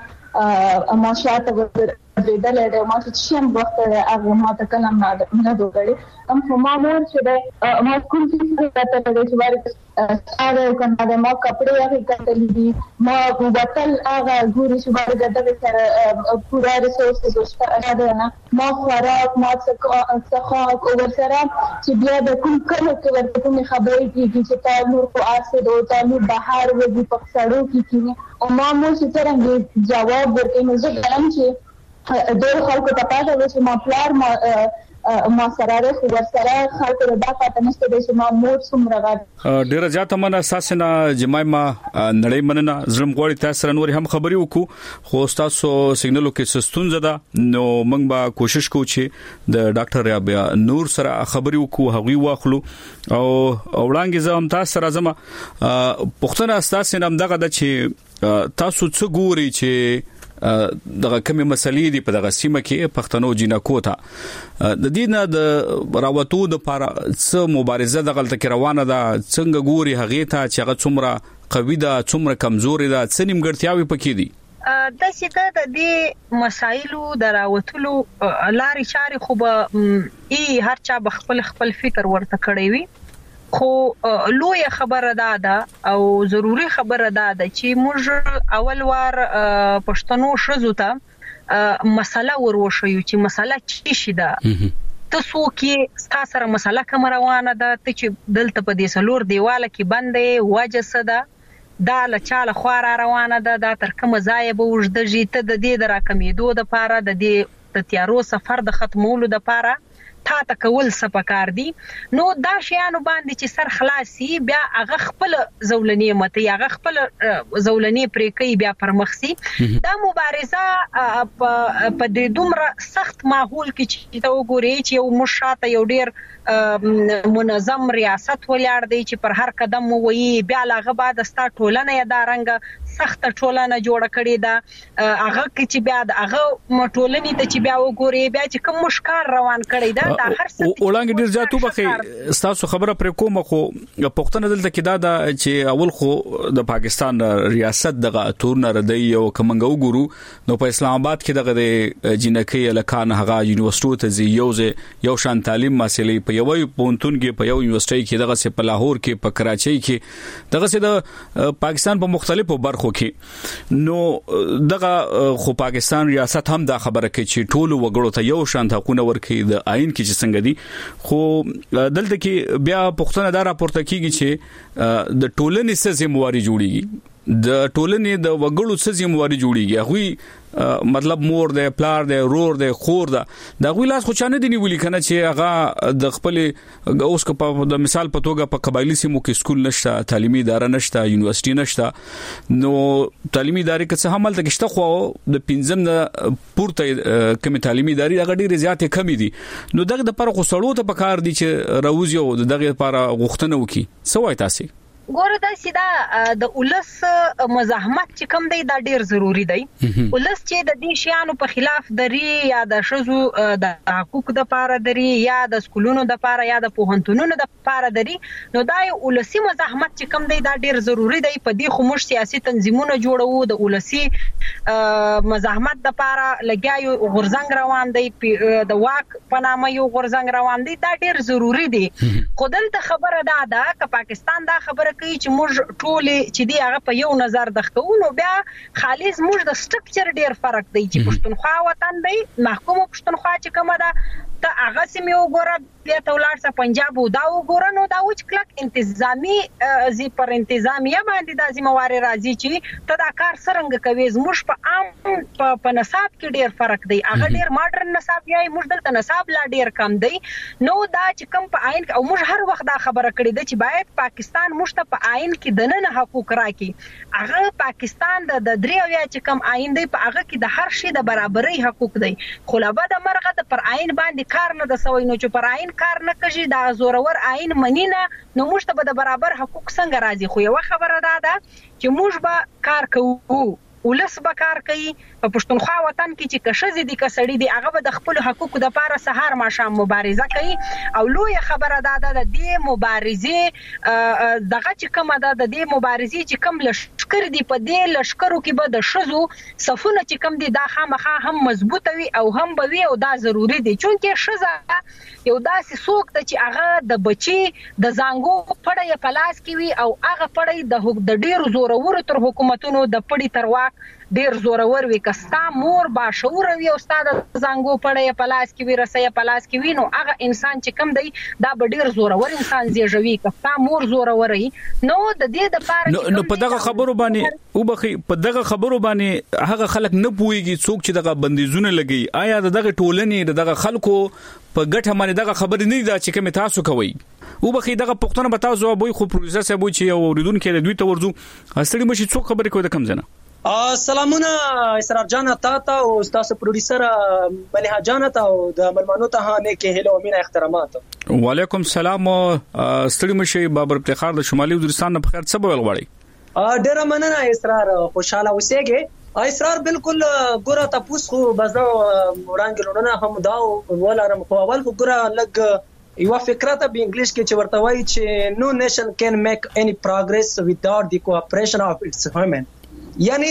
همیشه ما شاته ورېدل دی ما چې شم وخت هغه ما ته کلم نه دوړي هم خو ما مور چې دا ما کوم څه ته ته چې واري هغه کنه ما کپڑے هغه کتلې دي ما وتل هغه ګوري چې واري دغه سره پورا ریسورسز وشته نه ما خوراک ما څخه او ورسره چې بیا د کوم کله کې ورته کوم خبرې کیږي چې تا نور کو اسد او تا نور بهر وږي په سړو کې کیږي او ما مو چې څنګه جواب ورکړم نو زه غواړم چې ډېر خلکو ته پاتې وي چې ما پلار ما ما سره خو ورسره خلکو ته دا پاتې نشته چې ما مور څومره غواړي. ډېر زیاته مننه اساسنا جماعه نړۍ مننه زړم غواړي تاسو سره نور هم خبري وکړو خو تاسو سیګنالو کې سستون زده نو موږ به کوشش کوو چې د ډاکټر رابعه نور سره خبري وکړو هغوی واخلو او وړاندې زم تاسو سره زما پښتنه اساسنا دغه د چې تاسو څه ګوري چې دغه کومه مسلې دي په دغه سیمه کې پښتنو جنکو ته د دې نه د راوتو د لپاره څه مبارزه د غلطه کې روانه ده څنګه ګوري هغه ته چې هغه څومره قوي ده څومره کمزوري ده څه نیمګړتیاوي پکې دي د سیده د دې مسایلو د راوتلو لارې چارې خو به ای هر چا بخپل خپل فکر ورته کړی وي خو لوی خبره ده ده او ضروری خبره ده ده چې موږ اول وار پښتنو شزو ته مسله وروښیو چې مسله چی شي ده تاسو کې ستاسو سره مسله کوم روانه ده ته چې دلته په دې سلور دیواله کې باندې واجسه ده دا له چاله خورا روانه ده دا تر کوم ځای به وژدږي ته د دې د راکمېدو د پاره د دې د تیارو سفر د ختمولو د پاره تا ته کول سپکار دي نو دا شیانو باندې چې سر خلاصي بیا هغه خپل زولنې مته هغه خپل زولنې پرې کوي بیا پرمخسي دا مبارزه په دې دومره سخت ماحول کې چې ته وګورې چې یو مشاته یو ډیر منظم ریاست ولاړ دی چې پر هر قدم وایي بیا لاغه بعد ستا ټولنه یا دا رنګ سخت ټولنه جوړ کړي دا هغه چې بیا هغه ټولنې ته چې بیا وګورې بیا چې کوم مشکار روان کړي دا وړاندې ډیر زیاتو بخې تاسو خبره پر کومه خو پښتنه دلته کې دا د چې اول خو د پاکستان ریاست دغه تورن ردی او کومنګو ګورو نو په اسلام آباد کې دغه د جنکی الکان هغه یونیورسيټو ته زی یو یو شان تعلیم حاصلې په یو پونتون کې په یو یونیورسيټي کې دغه په لاهور کې په کراچۍ کې دغه د پاکستان په مختلفو برخو کې نو دغه خو پاکستان ریاست هم دا خبره کوي چې ټول وګړو ته یو شان حقوق ورکړي د آئین کې چې څنګه دي خو دلته کې بیا پښتنه دا راپورته کیږي چې د ټولنې څخه ذمہواری جوړیږي د ټولنې د وګړو څخه ذمہواری جوړیږي هغه مطلب مور دی پلار دی رور دی خور ده دا غوی لاس خو چانه دی نیولې کنه چې هغه د خپل اوس په د مثال په توګه په قبایلی سیمو کې سکول نشته تعلیمي اداره نشته یونیورسيټي نشته نو تعلیمي ادارې کې څه عمل تکشته خو د پنځم نه پورته کمی تعلیمي ادارې هغه ډېر زیاتې کمی دي نو دغه د پر خو سړو ته پکار دي چې راوځي او دغه لپاره غوښتنه وکي سوای تاسو ګوره دا سیده د اولس مزاحمت چې کم دی دا ډیر ضروری دی اولس چې د دې شیانو په خلاف دري یا د شزو د حقوق د پاره دري یا د سکولونو د پاره یا د پوهنتونونو د پاره دري نو دا یو اولسي مزاحمت چې کم دی دا ډیر ضروری دی په دې خو موږ سیاسي تنظیمونه جوړو د اولسي مزاحمت د پاره لګیاو غورځنګ روان دی د واک په نامه یو غورځنګ روان دی دا ډیر ضروری دی خو دلته خبره ده دا چې پاکستان دا خبره کوي چې موږ ټول چې دی هغه په یو نظر دښتو بیا خالص موږ د سټرکچر ډیر فرق دی چې پښتونخوا وطن دی محکومه پښتونخوا چې کومه ده ته هغه سیمه وګوره بیا ته ولاړ څه پنجاب او دا وګورنو دا وچ کلک انتظامی زی پر انتظامیه باندې د ذمہوار راځي چې ته دا کار څنګه کوي زموږ په عام په نصاب کې ډیر فرق دی هغه ډیر ماډرن نصاب یې موږ دلته نصاب لا ډیر کم دی نو دا چې کم په عین او موږ هر وخت دا خبره کړې ده چې باید پاکستان موږ ته په عین کې د نن حقوق راکړي هغه پاکستان د درې اویا چې کم عین دی په هغه کې د هر شي د برابرۍ حقوق دی خو لا به د مرغه د پر عین باندې کار نه د سوي نو چې پر عین کار نه کوي دا زورور عین منینه نو موږ ته به د برابر حقوق څنګه راځي خو یو خبره ده دا چې موږ به کار کوو ولس به کار کوي په پښتونخوا وطن کې چې کشزي دي کسړي دي هغه به د خپل حقوقو د پاره سهار ماښام مبارزه کوي او لوی خبره ده د دې مبارزه دغه چې کومه ده د دې مبارزه چې کوم لشکر دي په دې لشکرو کې به د شزو صفونه چې کوم دي دا خامخا هم مضبوط وي او هم به وي او دا ضروری دي چونکه شزه یو داسې څوک ته چې هغه د بچي د زنګو پړې په لاس کې وي او هغه پړې د د ډیر زورور تر حکومتونو د پړې تر واک ډیر زورور وي کستا مور با شعور وي او استاد زنګو پړې په لاس کې وي رسې په لاس کې وي نو هغه انسان چې کم دی دا به ډیر زورور انسان زیږوي کستا مور زورور وي نو د دې د پاره نو په دغه خبرو باندې او بخي په دغه خبرو باندې هغه خلک نه پويږي څوک چې دغه بندیزونه لګي آیا دغه ټولنې دغه خلکو په ګټه باندې دغه خبرې نه دي چې کوم تاسو کوي او بخي دغه پښتنه به تاسو وای خو پروفیسور صاحب چې یو اوریدونکو د دوی ته ورځو استړي مشي څوک خبرې کوي د کم زنه سلامونه اسرار جان تا او استاد پروډوسر مليحه جان تا او د ملمنو ته نه کې هلو امینه احترامات وعلیکم السلام استړي مشي بابر افتخار د شمالي وزیرستان په خیر څه بول غواړي ډېر مننه اسرار خوشاله اوسېږي اسرار بالکل ګوره تاسو خو بزو وړاندې لونه هم دا ولرم خو اول ګوره لګ یو فکرته په انګلیش کې چې ورته وایي چې no nation can make any progress without the cooperation of its women یعنی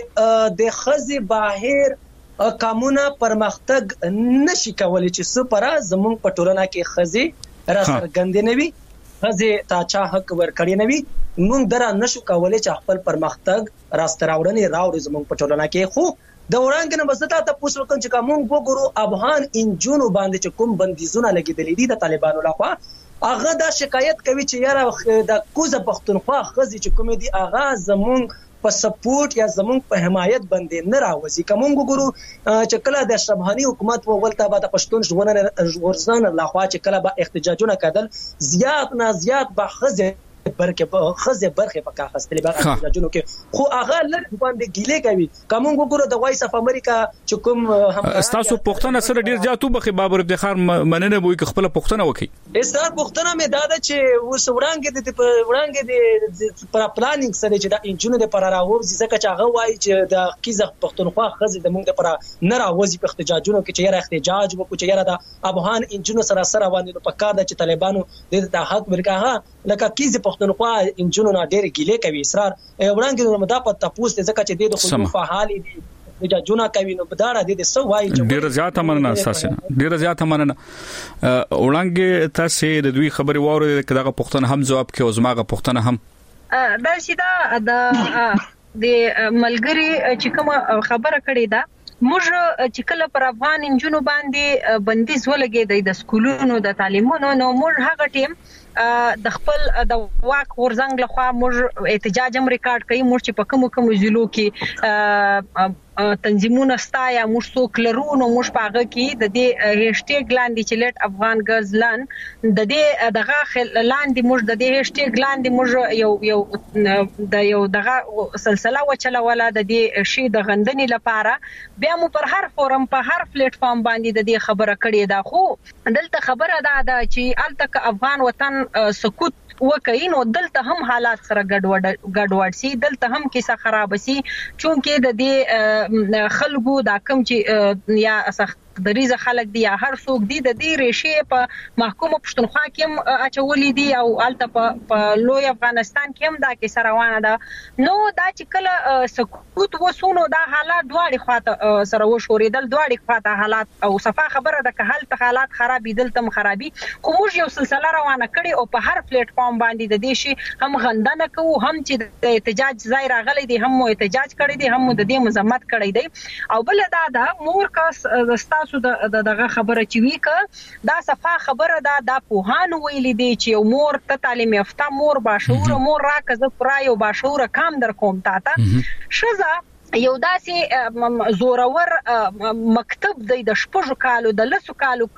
د د خزي بهر قانونا پرمختګ نشي کولای چې سپرا زمون په ټولنه کې خزي را سرګندنوي خزي تا چا حق ورکړي نوي مونږ درا نشو کولای چې خپل پرمختګ راستراوړنې راوړي زمون په ټولنه کې خو د وړاندې نه بسته ته پوښتنه کوم چې کوم وګورو افغان انجونو باندې چې کوم بندیزونه لګیدلې دي د طالبانو لخوا هغه دا شکایت کوي چې یاره د کوزه پښتونخوا خزي چې کوم دي هغه زمون په سپورټ یا زمون په حمایت باندې نه راوځي کوم وګورو چې کله د شبهاني حکومت وغولته بعد پښتون ژوند ورزان لخوا چې کله به احتجاجونه کېدل زیات نه زیات به خزه برکه خزه برخه په کاغستلې به احتجاجونه کې خو هغه لږ باندې ګیلې کوي کوم وګورو د وایس اف امریکا چې کوم هم تاسو پښتنه سره ډیر جاتو بخي بابر افتخار مننه وي خپل پښتنه وکي استاد پښتنه مې داده چې وس وړاندې د وړاندې د پر پلانینګ سره چې د انجونو د پر راوځي ځکه چې هغه وایي چې د کیزه پښتونخوا خزه د موږ پر نه راوځي په احتجاجونو کې چې یاره احتجاج وکړي چې یاره د افغان انجونو سره سره باندې په کار د چې طالبانو د حق ورکه لکه کیزه پښتونخوا انجونو نه ډېر ګیلې کوي اصرار وړاندې نو مدا په تاسو ته ځکه چې د خلکو فعال دي د جونا کوي نو بداره دي د سو وای ډېر زیات مننه اساسا ډېر زیات مننه وړاندې تاسو د دوی خبري واره دغه پښتنه هم جواب کې او زماغه پښتنه هم دا شیدا د د ملګری چې کوم خبره کړې ده موږ چې کله پر افغان انجونو باندې بندیز ولګېد د سکولونو د تعلیمونو نو موږ هغه ټیم د خپل د واک ورزنګ لخوا موږ احتجاج هم ریکارډ کړی موږ چې په کوم کوم ضلعو کې تنظیمونه ستایا موږ څوک لرو نو موږ پاغه کې د دې هیشټیګ لاندې چې لیټ افغان غزلان د دې دغه لاندې موږ د دې هیشټیګ لاندې موږ یو یو د یو دغه سلسله وچله ولا د دې شی د غندنې لپاره بیا مو پر هر فورم په هر پلیټ فارم باندې د دې خبره کړې ده خو دلته خبره ده چې التک افغان وطن سکوت وکړي نو دلته هم حالات سره ګډوډ ګډوډ سي دلته هم کیسه خراب سي چونکه د دې خلکو دا کم چې یا سخت دریزه خلک دی یا هر څوک دی د دې ریشه په محکومه پښتونخوا کې هم اچولې دي او الته په لوی افغانستان کې هم دا کیسه روانه ده نو دا چې کله سکوت وسونو دا حالات دواړي خواته سره وشورېدل دواړي خواته حالات او صفه خبره ده که حالت حالات خرابې دلته خرابي خو موږ یو سلسله روانه کړي او په هر پلیټ فارم باندې د دې شي هم غندنه کوو هم چې د احتجاج ځای راغلي دي هم احتجاج کړي دي هم د دې مذمت کړي دي او بل دا دا مور کاس تاسو د دغه خبره چې وی ک دا صفه خبره دا د پوهانو ویل دي چې یو مور ته تعلیم یافته مور باشعور مور راکزه پرای او باشعور کام در کوم تا ته شزه یو داسې زورور مکتب د شپږ کالو د لسو کالو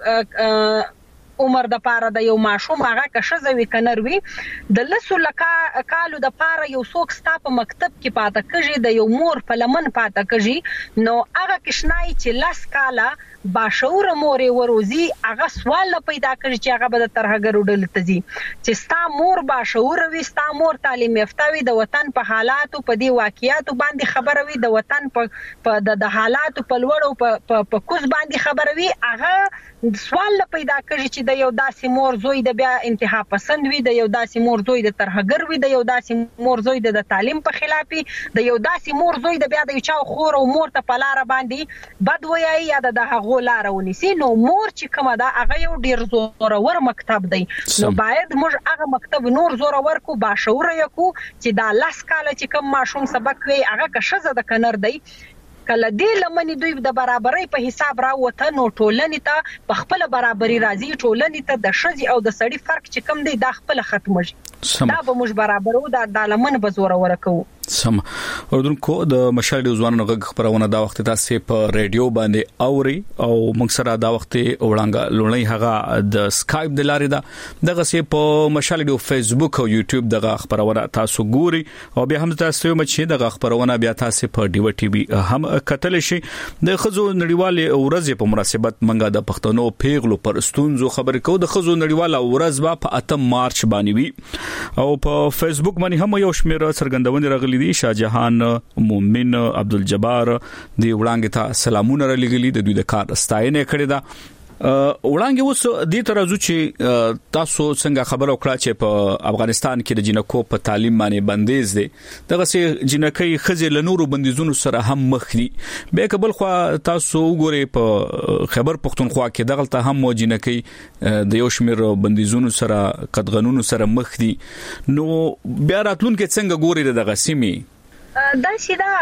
عمر د پاره د یو ماشوم هغه کښه کنروي د لسو لکه کالو د پاره یو څوک ستا په مکتب کې پاته کېږي د یو مور په لمن پاته کېږي نو هغه کښنای چې لاس کاله باشعور مور وروزي هغه سوال نه پیدا کړي چې هغه به ترهګر ډول تزي چې ستا مور باشعور وي ستا مور تعلیم یافته وي د وطن په حالاتو په دی واقعیاتو باندې خبره وي د وطن په د حالاتو په لوړو په کوز باندې خبره وي هغه سوال نه پیدا کړي چې د یو داسې مور زوی د بیا انتها پسند وي د یو داسې مور زوی د ترهګر وي د یو داسې مور زوی د تعلیم په خلاف د یو داسې مور زوی د بیا د چا خور او مور ته په لار باندې بد وایي یا د هغه لار ونیسي نو مور چې کومه دا هغه یو ډیر زورور مکتب دی نو باید موږ هغه مکتب نور زورور کو باشعور یو کو چې دا لاس کاله چې کوم ماشوم سبق وي هغه کښه د کنر دی کله دې لمنې دوی د برابرۍ په حساب راوته نو ټولنې ته په خپل برابرۍ راځي ټولنې ته د شذ او د سړي فرق چې کوم دی دا خپل ختمږي دا به موږ برابرو دا د لمن به زور ورکو سم اوردونکو د مشال د ځوانانو غږ خبرونه دا وخت تاسو په ریډیو باندې اوري او موږ سره دا وخت وړاندې لونی هغه د سکایپ د لارې دا دغه سي په مشال د فیسبوک او یوټیوب دغه خبرونه تاسو ګوري او بیا هم تاسو مچ دغه خبرونه بیا تاسو په ډیو ټي وي هم کتل شي د خزو نړیواله ورځ په مناسبت منګه د پښتنو پیغلو پر ستونزو خبرې کو د خزو نړیواله ورځ با په اتم مارچ باندې وی او په فیسبوک باندې هم یو شمیر څرګندونه راغلي دي شاهجهان مومن عبدالجبار دی وړاندې ته سلامونه را لګلي د دوی د کار ستاینه کړې ده وړاندې اوس د ترازو چې تاسو څنګه خبر وکړه چې په افغانستان کې د جنکو په تعلیم باندې بندیز دي دغه سي جنکې خزه لنورو بندیزونو سره هم مخ دي به قبل خو تاسو وګورئ په خبر پښتونخوا کې دغه ته هم جنکې د یو شمیر بندیزونو سره قدغنونو سره مخ دي نو بیا راتلونکو څنګه ګورئ دغه سیمه دا چې دا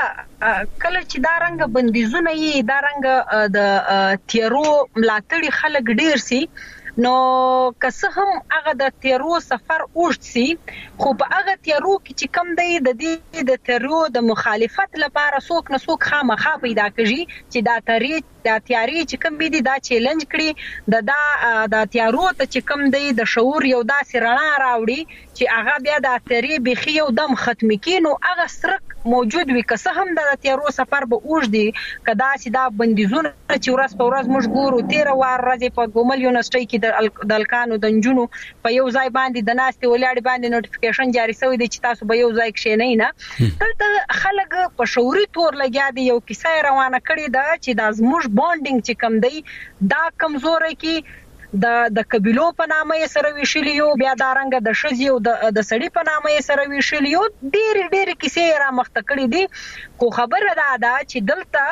کله چې دا رنګ بندیزونه یې دا رنګ د تیرو ملاتړي خلک ډیر سي نو که څه هم هغه د تیرو سفر اوږد سي خو په هغه تیرو کې چې کم دی د دې د تیرو د مخالفت لپاره څوک نه څوک خامخا پیدا کړي چې دا تری د تیاری چې کم دي دا چیلنج کړي د دا د تیارو ته چې کم دی د شعور یو داسې رڼا راوړي چې هغه بیا د تیری بخي یو دم ختم کینو هغه سرک موجود وي که څه هم د تیرو سفر به اوږد دي کدا چې دا بندیزونه چې ورځ په ورځ موږ ګورو تیر وار ورځې په ګومل یونیورسيټي کې د الکانو د نجونو په یو ځای باندې د ناستې ولاړې باندې نوټیفیکیشن جاری شوی دی چې تاسو به یو ځای کې نه نه دلته خلک په شعوري تور لګیا دي یو کیسه روانه کړي دا چې د زموږ بانډینګ چې کم دی دا کمزوري کې د د قبيلو په نامه یې سره ویشلی یو بیا دا رنګ د شذ یو د سړی په نامه یې سره ویشلی یو ډېر ډېر کیسې را مخته کړي دي خو خبره ده دا چې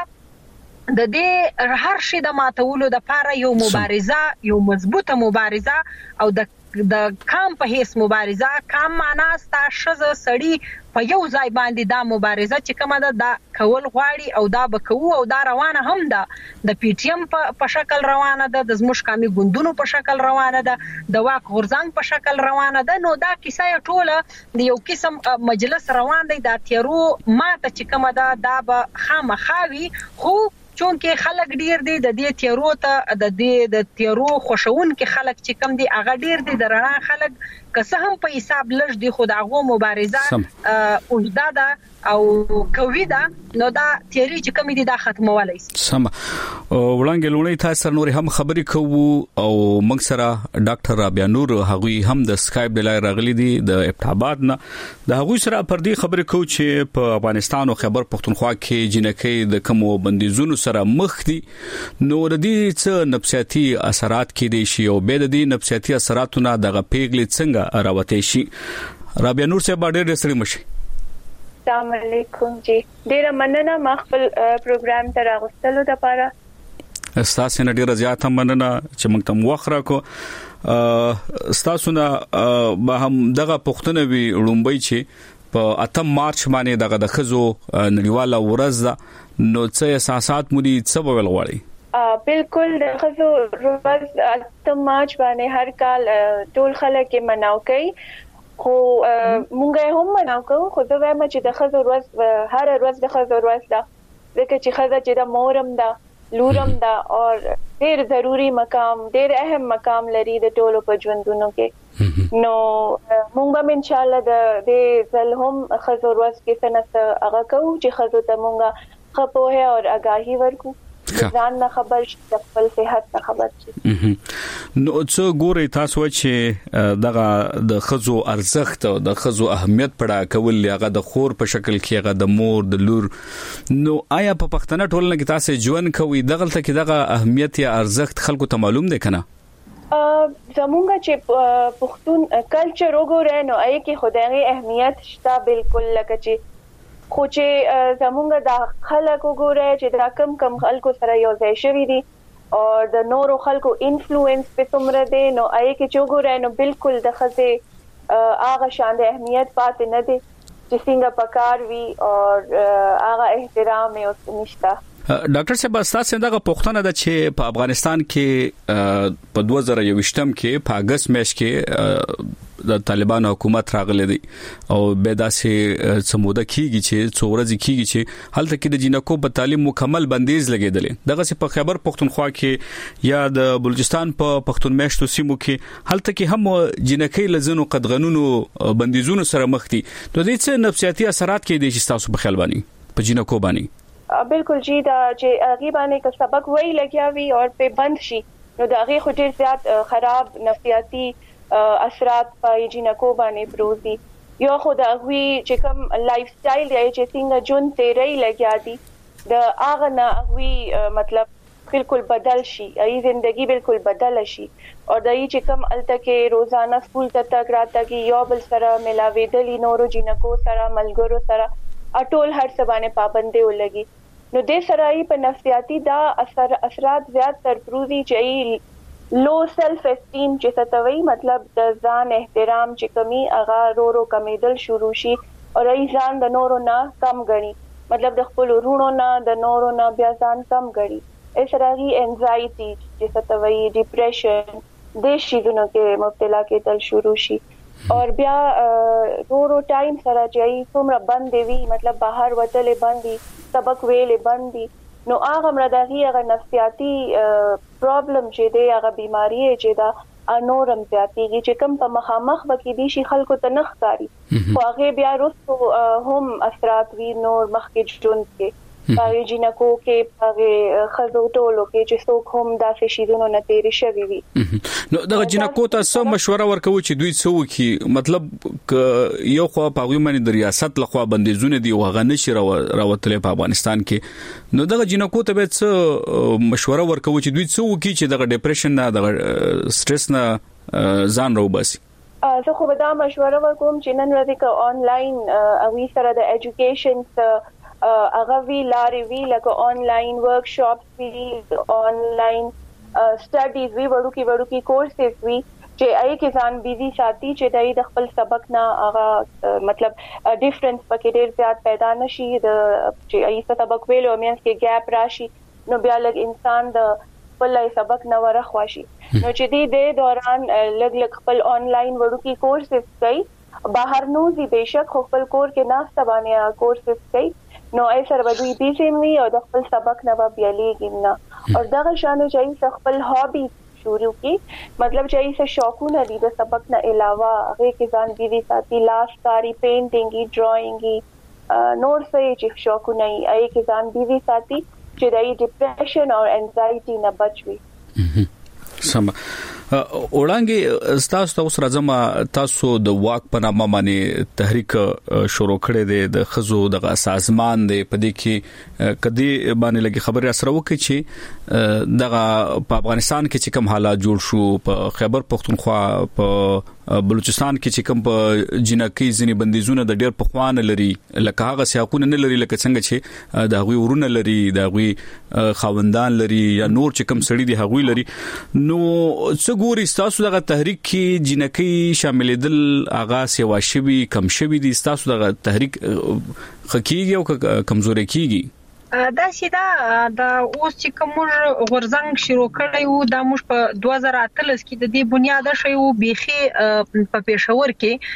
دلته د دې هر شي د ماتولو د لپاره یو مبارزه یو مضبوطه مبارزه او د د کام په هیڅ مبارزه کام معنا ستا شذ سړی په یو ځای باندې دا مبارزه چې کومه ده دا کول غواړي او دا بکوو او دا روانه هم ده د پی ټی ایم په شکل روانه ده د زموږ قومي ګوندونو په شکل روانه ده د واک غورځنګ په شکل روانه ده نو دا کیسه ټوله د یو قسم مجلس روان دی دا تیرو ماته چې کومه ده دا به خامخاوي خو چونکه خلک ډیر دي د دې تیرو ته د دې د تیرو خوشون کې خلک چې کم دي هغه ډیر دي د رڼا خلک که څه هم په حساب لږ دي خو د هغه مبارزه اوږده ده او کوي ده نو دا تیری چې کم دي دا ختمولای سم وړاندې لونی تاسو نور هم خبرې کوو او موږ سره ډاکټر رابعه نور هغوی هم د سکایپ د لارې راغلي دي د ابتاباد نه د هغوی سره پر دې خبرې کوو چې په افغانستان او خیبر پختونخوا کې جنکې د کومو بندیزونو سره مخ دي نو د دې څه نفسیاتي اثرات کې دي شي او به د دې نفسیاتي اثراتونه د پیغلې څنګه راوته شي رابعه نور صاحب ډېر ډېر مشي السلام علیکم جی ډیره مننه ما خپل پروګرام ته راغستلو د لپاره استاسو نه ډیره زیاته مننه چې موږ ته وخت راکو استاسو نه به هم دغه پښتنه وی لومبي چې په اتم مارچ باندې دغه د خزو نړیواله ورځ ده نو څه احساسات مو دي څه ویل غواړي بالکل د خزو ورځ اتم مارچ باندې هر کال ټول خلک یې مناو کوي خو مونږ هم مناو کوو خو دا وایم چې د خزو ورځ هر ورځ د خزو ورځ دا ځکه چې خزه چې د مورم دا لورم دا او ډېر ضروری مقام ډېر اهم مقام لري د ټولو په ژوندونو کې نو مونږ به ان شاء الله د دې ځل هم خزو ورځ کې څنګه هغه کوو چې خزو ته مونږ خپوه او آگاهي ورکو ځان نه خبر شي د خپل صحت نه خبر شي نو څو ګوري تاسو چې دغه د خزو ارزښت او د خزو اهمیت پړه کول هغه د خور په شکل کې هغه د مور د لور نو آیا په پښتنه ټولنه کې تاسو ژوند کوي دغه ته کې دغه اهمیت یا ارزښت خلکو ته معلوم دی کنه زمونږ چې پښتون کلچر وګورئ نو آی کې خدای اهمیت شته بالکل لکه چې خو چې زمونږ د خلکو ګوره چې دا کم کم خلکو سره یو ځای شوی دي او د نورو خلکو انفلوئنس په څومره دی نو آی کې چې ګوره نو بالکل د خزه هغه شان د اهمیت پاتې نه دی چې څنګه پکار وي او هغه احترام یې نشته ډاکټر صاحب تاسو دغه پوښتنه ده چې په افغانستان کې په دوه زره یوویشتم کې په اگست میاشت کې د طالبان حکومت راغلی دی او به داسې سموده کیږي چې څورځي کیږي چې هلته کې د جنکو په تعلیم مکمل بندیز لګیدل دغه څه په خیبر پختونخوا کې یا د بلوچستان په پختون میشتو سیمو کې هلته کې هم جنکې لزنو قدغنونو بندیزونو سره مخ دي نو د څه نفسیاتي اثرات کې دي چې تاسو په خیال باندې په جنکو باندې بالکل جی دا چې هغه باندې که سبق وی لګیاوي او په بند شي نو دا هغه خو ډیر زیات خراب نفسیاتي اثرات په جنکو باندې پروزي یو خو دا وی چې کوم لایف سټایل دی چې څنګه جون تیرې لګیا دي د هغه نه وی مطلب بالکل بدل شي ای زندگی بالکل بدل شي او دای چې کوم الته کې روزانه سکول ته تک راته کې یو بل سره ملاوي دلی نورو جنکو سره ملګرو سره اټول هر څه باندې پابندي ولګي نو د سرای په نفسیاتي دا اثر اثرات زیات تر پروزي چې لو سیلف اسټیم چې ستوي مطلب د ځان احترام چې کمی اغا رو رو کمیدل شروع شي او ای ځان د نورو نه کم غني مطلب د خپل ورونو نه د نورو نه بیا ځان کم غني اسرایي انزایټي چې ستوي ډیپریشن د شیدونو کې مبتلا کېدل شروع شي او بیا رو رو ټایم سره چې څومره بند وي مطلب بهر وتلې بندي سبق ویلې بندي نو هغه مرادغي هغه نفسیاتي پرابلم چې دی هغه بيماري چې دا انورم زیاتېږي چې کوم په مخامخ وکې دي شي خلکو ته نخکاری خو هغه بیا وروسته هم اثرات وی نور مخکې ژوند کې پاره جنکو کې پاره خزو ټولو کې چې څوک هم داسې شیدونو نه تیری شوی وي نو دغه جنکو ته څه مشوره ورکوي چې دوی څه وکي مطلب یو خو په غوي باندې د ریاست لخوا بندیزونه دي او هغه نشي راوتلې په افغانستان کې نو دغه جنکو ته به څه مشوره ورکوي چې دوی څه وکي چې دغه ډیپریشن نه دغه سټرس نه ځان راوباسي زه خو به دا مشوره ورکوم چې نن ورځې کې آنلاین اوی سره د ایجوکیشن هغه وی لارې وی لکه آنلاین ورکشاپس وی آنلاین سټډیز وی وړو کې وړو کې کورسز وی چې آی کې ځان بيزي ساتي چې دای د خپل سبق نه هغه مطلب ډیفرنس پکې ډیر زیات پیدا نشي د چې آی سبق ویلو مینس کې ګیپ راشي نو بیا لګ انسان د خپل سبق نه ورخواشي نو چې دې د دوران لګ لګ خپل آنلاین وړو کې کورسز کوي بهر نو زی بهشک خپل کور کې ناشته باندې کورسز کوي نو ای سره بدوی بیزیم وی او د خپل سبق نه بیا لیږي نه او دغه شانو چې خپل هابي شروع کی مطلب چې ای شوقونه دي د سبق نه علاوه هغه کې ځان بيزي ساتي لاس کاری پینټینګي ډراینګي نور څه چې شوقونه ای کې ځان بيزي ساتي چې د ډیپریشن او انزایټي نه بچوي سم وړاندې تاسو ته اوس راځم تاسو د واک په نامه باندې تحریک شروع کړې ده د خزو د سازمان دی په دې کې کدي باندې لګي خبره سره وکړي چې دغه په افغانستان کې چې کوم حالات جوړ شو په خیبر پختونخوا په بلوچستان کې چې کوم په جنکې ځنی بندیزونه د ډېر پخوان لري لکه هغه سیاقونه نه لري لکه څنګه چې د غوي ورونه لري د غوي خاوندان لري یا نور چې کوم سړي دی هغوی لري نو څه ګوري تاسو دغه تحریک کې جنکې شاملېدل اغاز یو شوی کم شوی دي تاسو دغه تحریک خکېږي او کمزوري کیږي دا سیدا د اوس چې کوم غورزنګ شروع کړی وو د موږ په دوه زره اتلس کې د دې بنیاد شوی وو بيخي په پېښور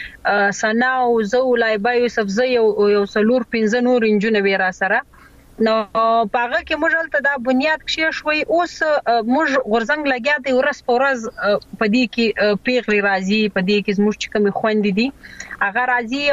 کې سنا او زو لایبا یوسف زي یو سلور پنځه نور انجنیر ویرا سره نو پاغه کې موږ ته دا بنیاد کې شوی اوس موږ غورزنګ لګیا دی ورس پورز په دې کې پیغلی راځي په دې کې موږ چې کوم خويندې دي هغه راځي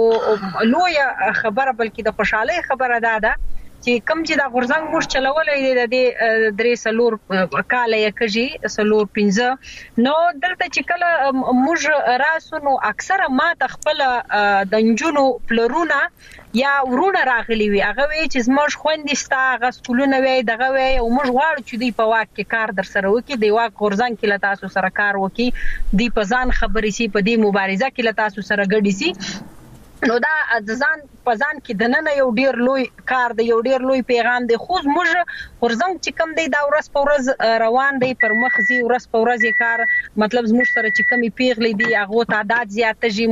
او لوی خبره بلکې د خوشاله خبره ده ده چې کوم چې دا غورزنګ موږ چلولې د دې درې سلور کال یې کجی سلور پنځه نو دلته چې کله موږ راسو نو اکثره ما تخپل د انجونو پلرونه یا ورونه راغلي وي هغه وی چې زموږ خويندې ستا هغه سکولونه وي دغه وي او موږ غواړو چې دوی په واک کې کار در سره وکړي دی واک غورزنګ کې له تاسو سره کار وکړي دی په ځان خبرې سي په دې مبارزه کې له تاسو سره ګډي سي نو دا د ځان په ځان کې د نن یو ډیر لوی کار دی یو ډیر لوی پیغام دی خو موږ غورزنګ چې کم دی دا ورځ په ورځ روان دی پر مخ زی ورځ په ورځ کار مطلب موږ سره چې کمی پیغلې دی هغه تعداد زیات شي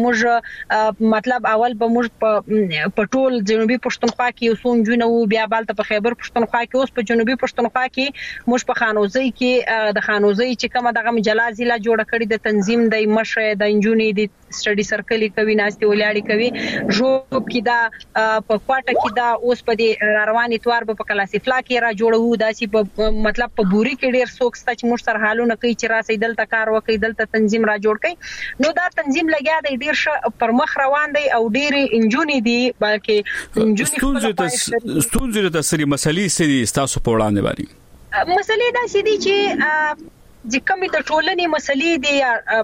موږ مطلب اول به موږ په ټول جنوبي پښتونخوا کې یو څو جنو بیا بالته په خیبر پښتونخوا کې اوس په جنوبي پښتونخوا کې موږ په خانوزي کې د خانوزي چې کومه دغه مجلا ضلع جوړ کړی د تنظیم د مشه د انجونی د سټډي سرکل کوي ناستي ولاړی کوي جوب کې دا په کوټه کې دا اوس په دې رواني توار په کلاسیفلا کې را جوړو داسي په مطلب په بوري کې ډیر څوک ست چې مشتر حالونه کوي چې راسي دلته کار وکي دلته تنظیم را جوړ کړي نو دا تنظیم لګیا دی ډیر ش پر مخ روان دی او ډیر انجونی دی بلکې انجونی ستونزې د سری مسلې سری تاسو په وړاندې باندې مسلې دا سړي چې چې کومې د ټولنې مسلې دي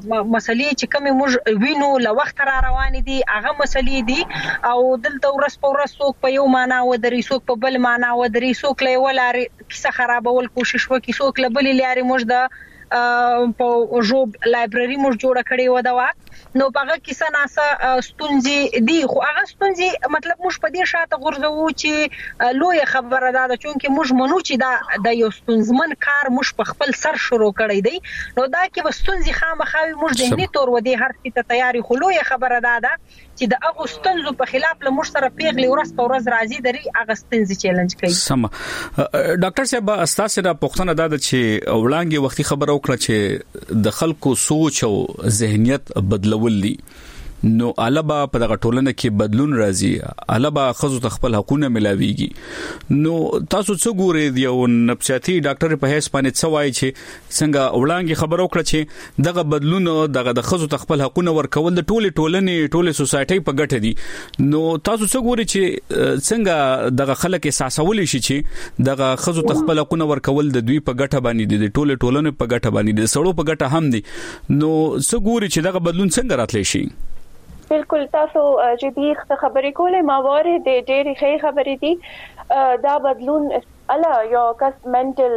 مسلې چې کومې موږ وینو له وخت را روان دي هغه مسلې دي او دلته ورس په ورس څوک په یو معنا و دري څوک په بل معنا و دري څوک له ولاري کیسه خرابول کوشش وکي څوک له بل لاري موږ د په جوب لایبرری موږ جوړ کړی و دا نو هغه کیسه ناسه ستونزې دي خو هغه ستونزې مطلب موږ په دې شاته غورځو چې لوی خبره ده چې موږ منو چې دا د یو ستونزمن کار موږ په خپل سر شروع کړی دی نو دا کې وستونزې خامخاوي موږ ذهني تور ودی هر څه ته تیاری خو لوی خبره ده چې د هغه ستونزو په خلاف له موږ سره پیغلي ورځ په ورځ راځي دري هغه ستونزې چیلنج کوي سم ډاکټر صاحب استاسو د پښتنه ده چې وړاندې وختي خبر وکړه چې د خلکو سوچ او ذهنیت بدلول دي نو علبا په دغه ټولنه کې بدلون راځي علبا خزو تخپل حقونه ملاويږي نو تاسو څه ګورئ یو نفسیاتي ډاکټر په هیڅ باندې څه وایي چې څنګه وړاندې خبر وکړه چې دغه بدلون دغه د خزو تخپل حقونه ورکول د ټوله ټولنې ټوله سوسايټي په ګټه دي نو تاسو څه ګورئ چې څنګه دغه خلک احساسول شي چې دغه خزو تخپل حقونه ورکول د دوی په ګټه باندې د ټوله ټولنې په ګټه باندې د سړو په ګټه هم دي نو څه ګورئ چې دغه بدلون څنګه راتلی شي بالکل تاسو چې دې خبرې کولې ما واره د ډېری ښه خبرې دي دا بدلون الا یو کس منټل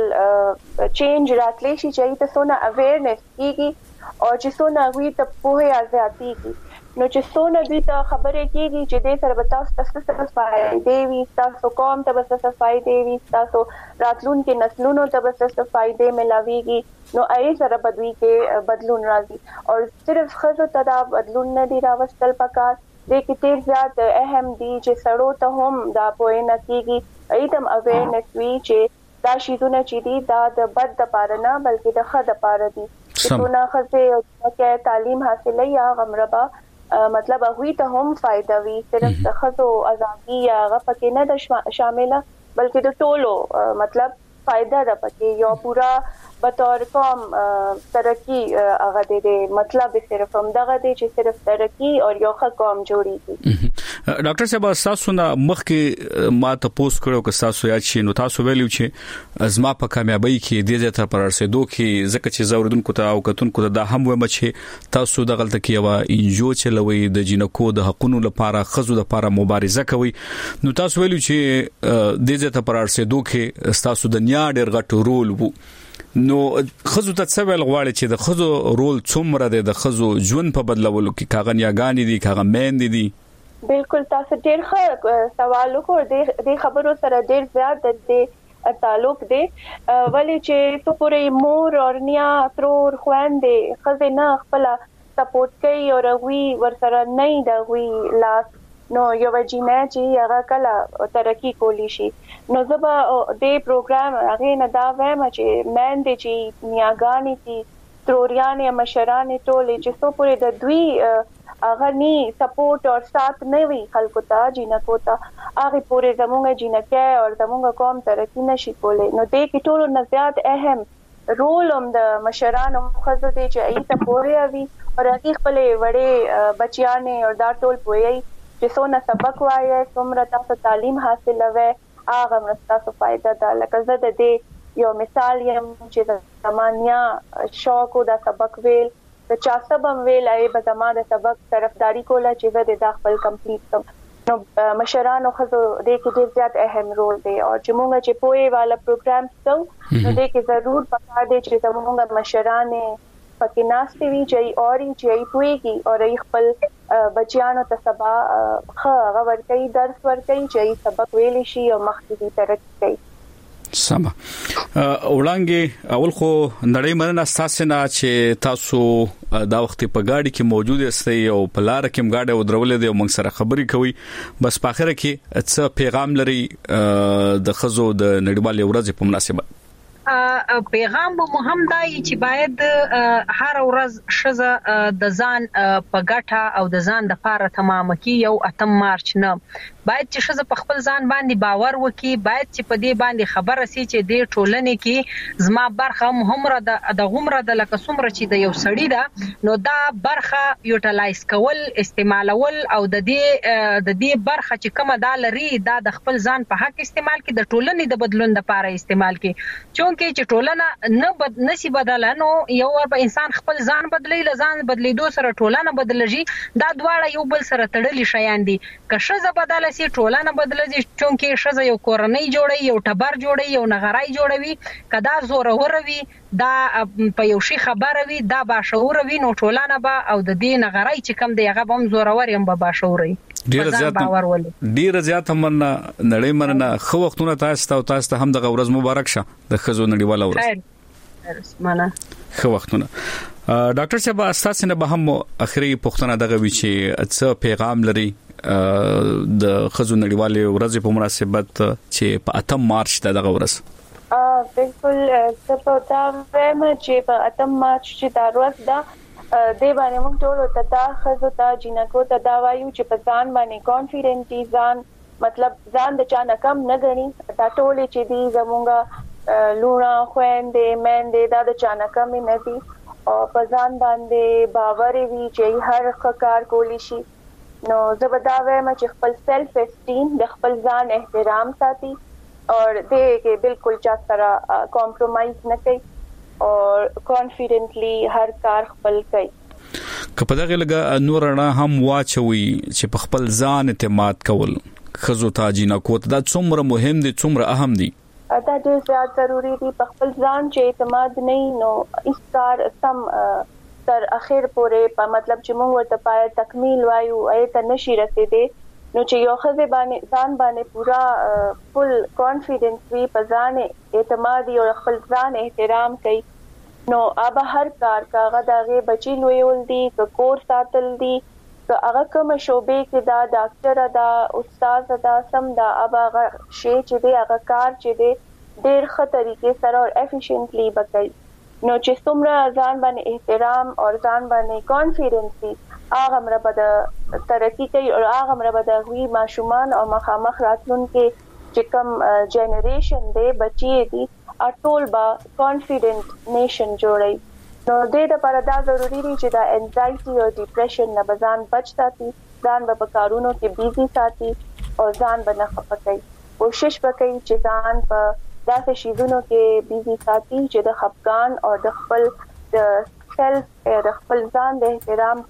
چینج راتلی شي چې تاسو نه اویرنس کیږي او چې څونه وي ته په ازادي کی نو چې څونه دې ته خبرې کیږي چې دې سره به تاسو تاسو فائدې وي تاسو کوم ته به تاسو فائدې وي تاسو راتلون کې نسلونو ته به تاسو فائدې ملاويږي نو ای سره بدوي کې بدلون راځي او صرف خزو ته دا بدلون نه دی راوستل پکار دې کې ډیر زیات اهم دي چې سړو ته هم دا پوهه نه کیږي ایدم اویرنس وی چې دا شیزونه چې دي دا د بد د پاره نه بلکې د خد د پاره دي څونه خزه چې تعلیم حاصله یا غمربا مطلب هغه ته هم فائدہ وي صرف د خزو ازادي یا غپکه نه د شامله بلکې د ټولو مطلب فائدہ ده پکې یو پورا بطور کوم ترقی هغه دې مطلب صرف هم دغه دې چې صرف ترقی او یو ښه قوم جوړیږي ډاکټر صاحب تاسو نه مخکې ما ته پوسټ کړو که تاسو یاد شي نو تاسو ویلو چې ازما په کامیابی کې د دې تر پر رسیدو کې ځکه چې زوردونکو ته او کتونکو ته دا هم وایم چې تاسو د غلطه کې یو انجو چلوي د جنکو د حقوقو لپاره خزو لپاره مبارزه کوي نو تاسو ویلو چې د دې تر پر رسیدو کې تاسو د نیا ډېر غټ رول وو نو خزو ته څه ویل غواړي چې د خزو رول څومره دی د خزو ژوند په بدلولو کې کاغه یاګانی دي کاغه مین دي بالکل تاسو ډېر ښه سوال وکړ د خبرو سره ډېر زیات د تعلق دی ولی چې تو پورې مور او نیا ترور خويندې خزه نه خپل سپورټ کوي او وی ورسره نه دا وی لاس نو یو جینه چې هغه کله ترقی کولی شي نو زبا د پروګرام هغه نه دا وایم چې مین دي چې نیاګانی چې تروریانه مشرانه ټولې چې څو پورې د دوی هغه ني سپورټ او سات نه وی خلکو ته جینکو ته هغه پورې زموږه جینکه او زموږه قوم ترقی نشي کولای نو د کې ټولو نه زیات اهم رول هم د مشرانو خزه دي چې ایته پورې وي او هغه خپل وړي بچیانه او دا ټول پوي چې څونه سبق وایي څومره تاسو تعلیم حاصلوي هغه مرسته فائدہ ده لکه زه د دې یو مثال یم چې زمانیا شوق او د سبق ویل د چا سبم ویل ای په زمانه سبق طرفداري کوله چې زه د خپل کمپلیټ کوم نو مشرانو خزو د کې ډیر زیات اهم رول دی او چې موږ چې پوي والا پروګرام ستو نو د کې ضرور پکار دی چې زموږ مشرانه پکې ناشته وی چې اوري چې پويږي او ای خپل بچیانو ته سبا خو هغه ورکړي درس ورکړي چې سبق ویل شي او مخکې ترقی کوي سما وړاندې اول خو نړۍ مننه اساسه نه چې تاسو دا وخت په گاډي کې موجود یاستئ او په لار کې مګاډه ودرولې دی او موږ سره خبرې کوي بس په اخر کې څه پیغام لري د خزو د نړیوال ورځ په مناسبت پیغام به مهم دی چې باید هر ورځ شزه د ځان په ګټه او د ځان د لپاره تمام کی یو اتم مارچ نه باید چې شزه په خپل ځان باندې باور وکي باید چې په دې باندې خبره سي چې د ټولنې کې زما برخه مهمه ده د غمره د لکه څومره چې د یو سړی ده نو دا برخه یوټیلایز کول استعمالول او د دې د دې برخه چې کومه د لري دا د خپل ځان په حق استعمال کې د ټولنې د بدلون لپاره استعمال کې چونکه چې ټولنه نه بد نسی بدله نو یو ور انسان خپل ځان بدلی لزان بدلیدو سره ټولنه بدلږي دا دواړه یو بل سره تړلي شیان دي که شزه بدله سي ټولنه بدلږي چونکه شزه یو کورنۍ جوړي یو ټبر جوړي یو نغرای جوړوي کدا زوره وروي دا په یو شي خبره وي دا باشعور وي نو ټولنه به او د دې نغرای چې کم دی هغه بم زورور یم به باشعوري ډیر زیات ډیر زیات مننه نړۍ مننه خو وختونه تاسو ته تاسو ته هم د ورځ مبارک شه د خزو نړیواله ورځ مننه خو وختونه ډاکټر صاحب اساس نه به هم اخري پښتنه دغه وی چې څه پیغام لري د خزو نړیواله ورځ په مناسبت چې په اتم مارچ دغه ورځ ا بالکل څه دا وایم چې په اتم مارچ چې دا ورځ ده د باندې موږ ټول ته دا خزو ته جنکو ته دا وایو چې په ځان باندې کانفیډنټي ځان مطلب ځان د چا نه کم نه غني دا ټول چې دی زمونږه لونا خويندې مېندې دا د چا نه کم نه دي او په ځان باندې باور وي چې هر کار کولی شي نو زبدا وایم چې خپل سیلف اسټیم د خپل ځان احترام ساتي او دې کې بالکل چا سره کمپرمایز نه کوي او کانفیډنټلی هر کار خپل کوي کله دغه لګه نور نه هم واچوي چې په خپل ځان اعتماد کول خزو تاجینا کوت دا څومره مهم دي څومره اهم دي دا ډېر زیات ضروری دي په خپل ځان چې اعتماد نه نو اس کار سم تر اخر پورې په مطلب چې موږ ورته پای تکمیل وایو ایته نشي رسیدي نو چې یو خزه باندې ځان باندې پورا فل کانفیډنس وي په ځان اعتماد او خپل ځان احترام کوي نو اب هر کار کاغه دغه بچی لویول دي ک کور ساتل دي ک هغه کوم شوبې کې دا ډاکټر دا استاد دا سم دا اب هغه شی چې دی هغه کار چې دی ډېر ښه طریقې سره او افیشنټلی وکړي نو چې څومره ځان باندې احترام او ځان باندې کانفیډنس هغه مره د ترقی کوي او هغه مره د وی ماشومان او مخامخ راتلونکي چې کوم جنریشن دی بچي دي اټول با کانفیډنٹ نیشن جوړي نو د دې لپاره دا ضروری دی چې دا انزایټي او ډیپریشن نه بزان بچ ساتي ځان په کارونو کې بیزي ساتي او ځان باندې خپکای کوشش وکړي چې ځان په داسې شیزونو کې بیزي ساتي چې د خپګان او د خپل د سیلف د خپل ځان د احترام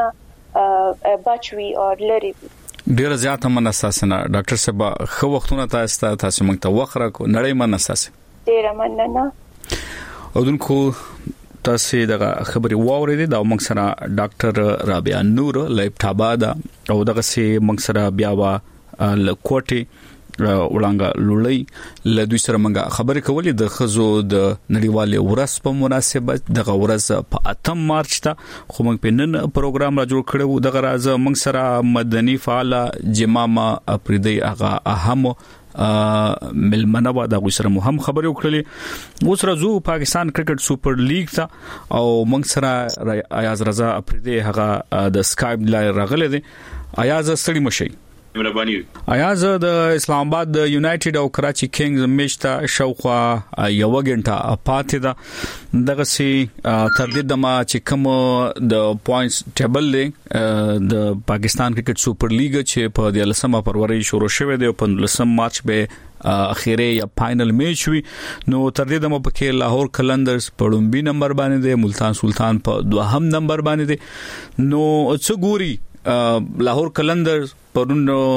کمینا بچوي او لري ډیر زیات من اساسنه ډاکټر صاحب خو وختونه تاسو ته تاسو موږ ته وخره کو نړۍ من اساس ډیر مننه اودونکو تاسو دغه خبري واورید دا موږ سره ډاکټر رابعه نور لیپټابا دا او دغه سي موږ سره بیا وا لکوټي وړانګه لولۍ له دوی سره منګه خبرې کولې د خزو د نړیوال ورځ په مناسبت د ورځ په اتم مارچ ته خو موږ په نن پروګرام را جوړ کړو د غراز موږ سره مدني فعال جماما افریدی هغه اهم ملمنه و د غوسره مهم خبرې وکړلې اوس راځو پاکستان کرکټ سوپر لیګ ته او موږ سره ایاز رضا افریدی هغه د سکایپ لای راغله دي ایاز ستړي مشي مهرباني ایاز د اسلام آباد د یونایټډ او کراچي کینګز میچ ته شوخوا یو غنټه پاتې ده دغه سي تر دې دمه چې کوم د پوینټس ټیبل له د پاکستان کرکټ سوپر لیګ چې په د لسمه فروری شروع شوه دی په لسم مارچ به اخیری یا فائنل میچ وی نو تر دې دمه پکې لاهور کلندرز په لومبي نمبر باندې دی ملتان سلطان په دوهم نمبر باندې دی نو څه ګوري لاهور کلندرز پرون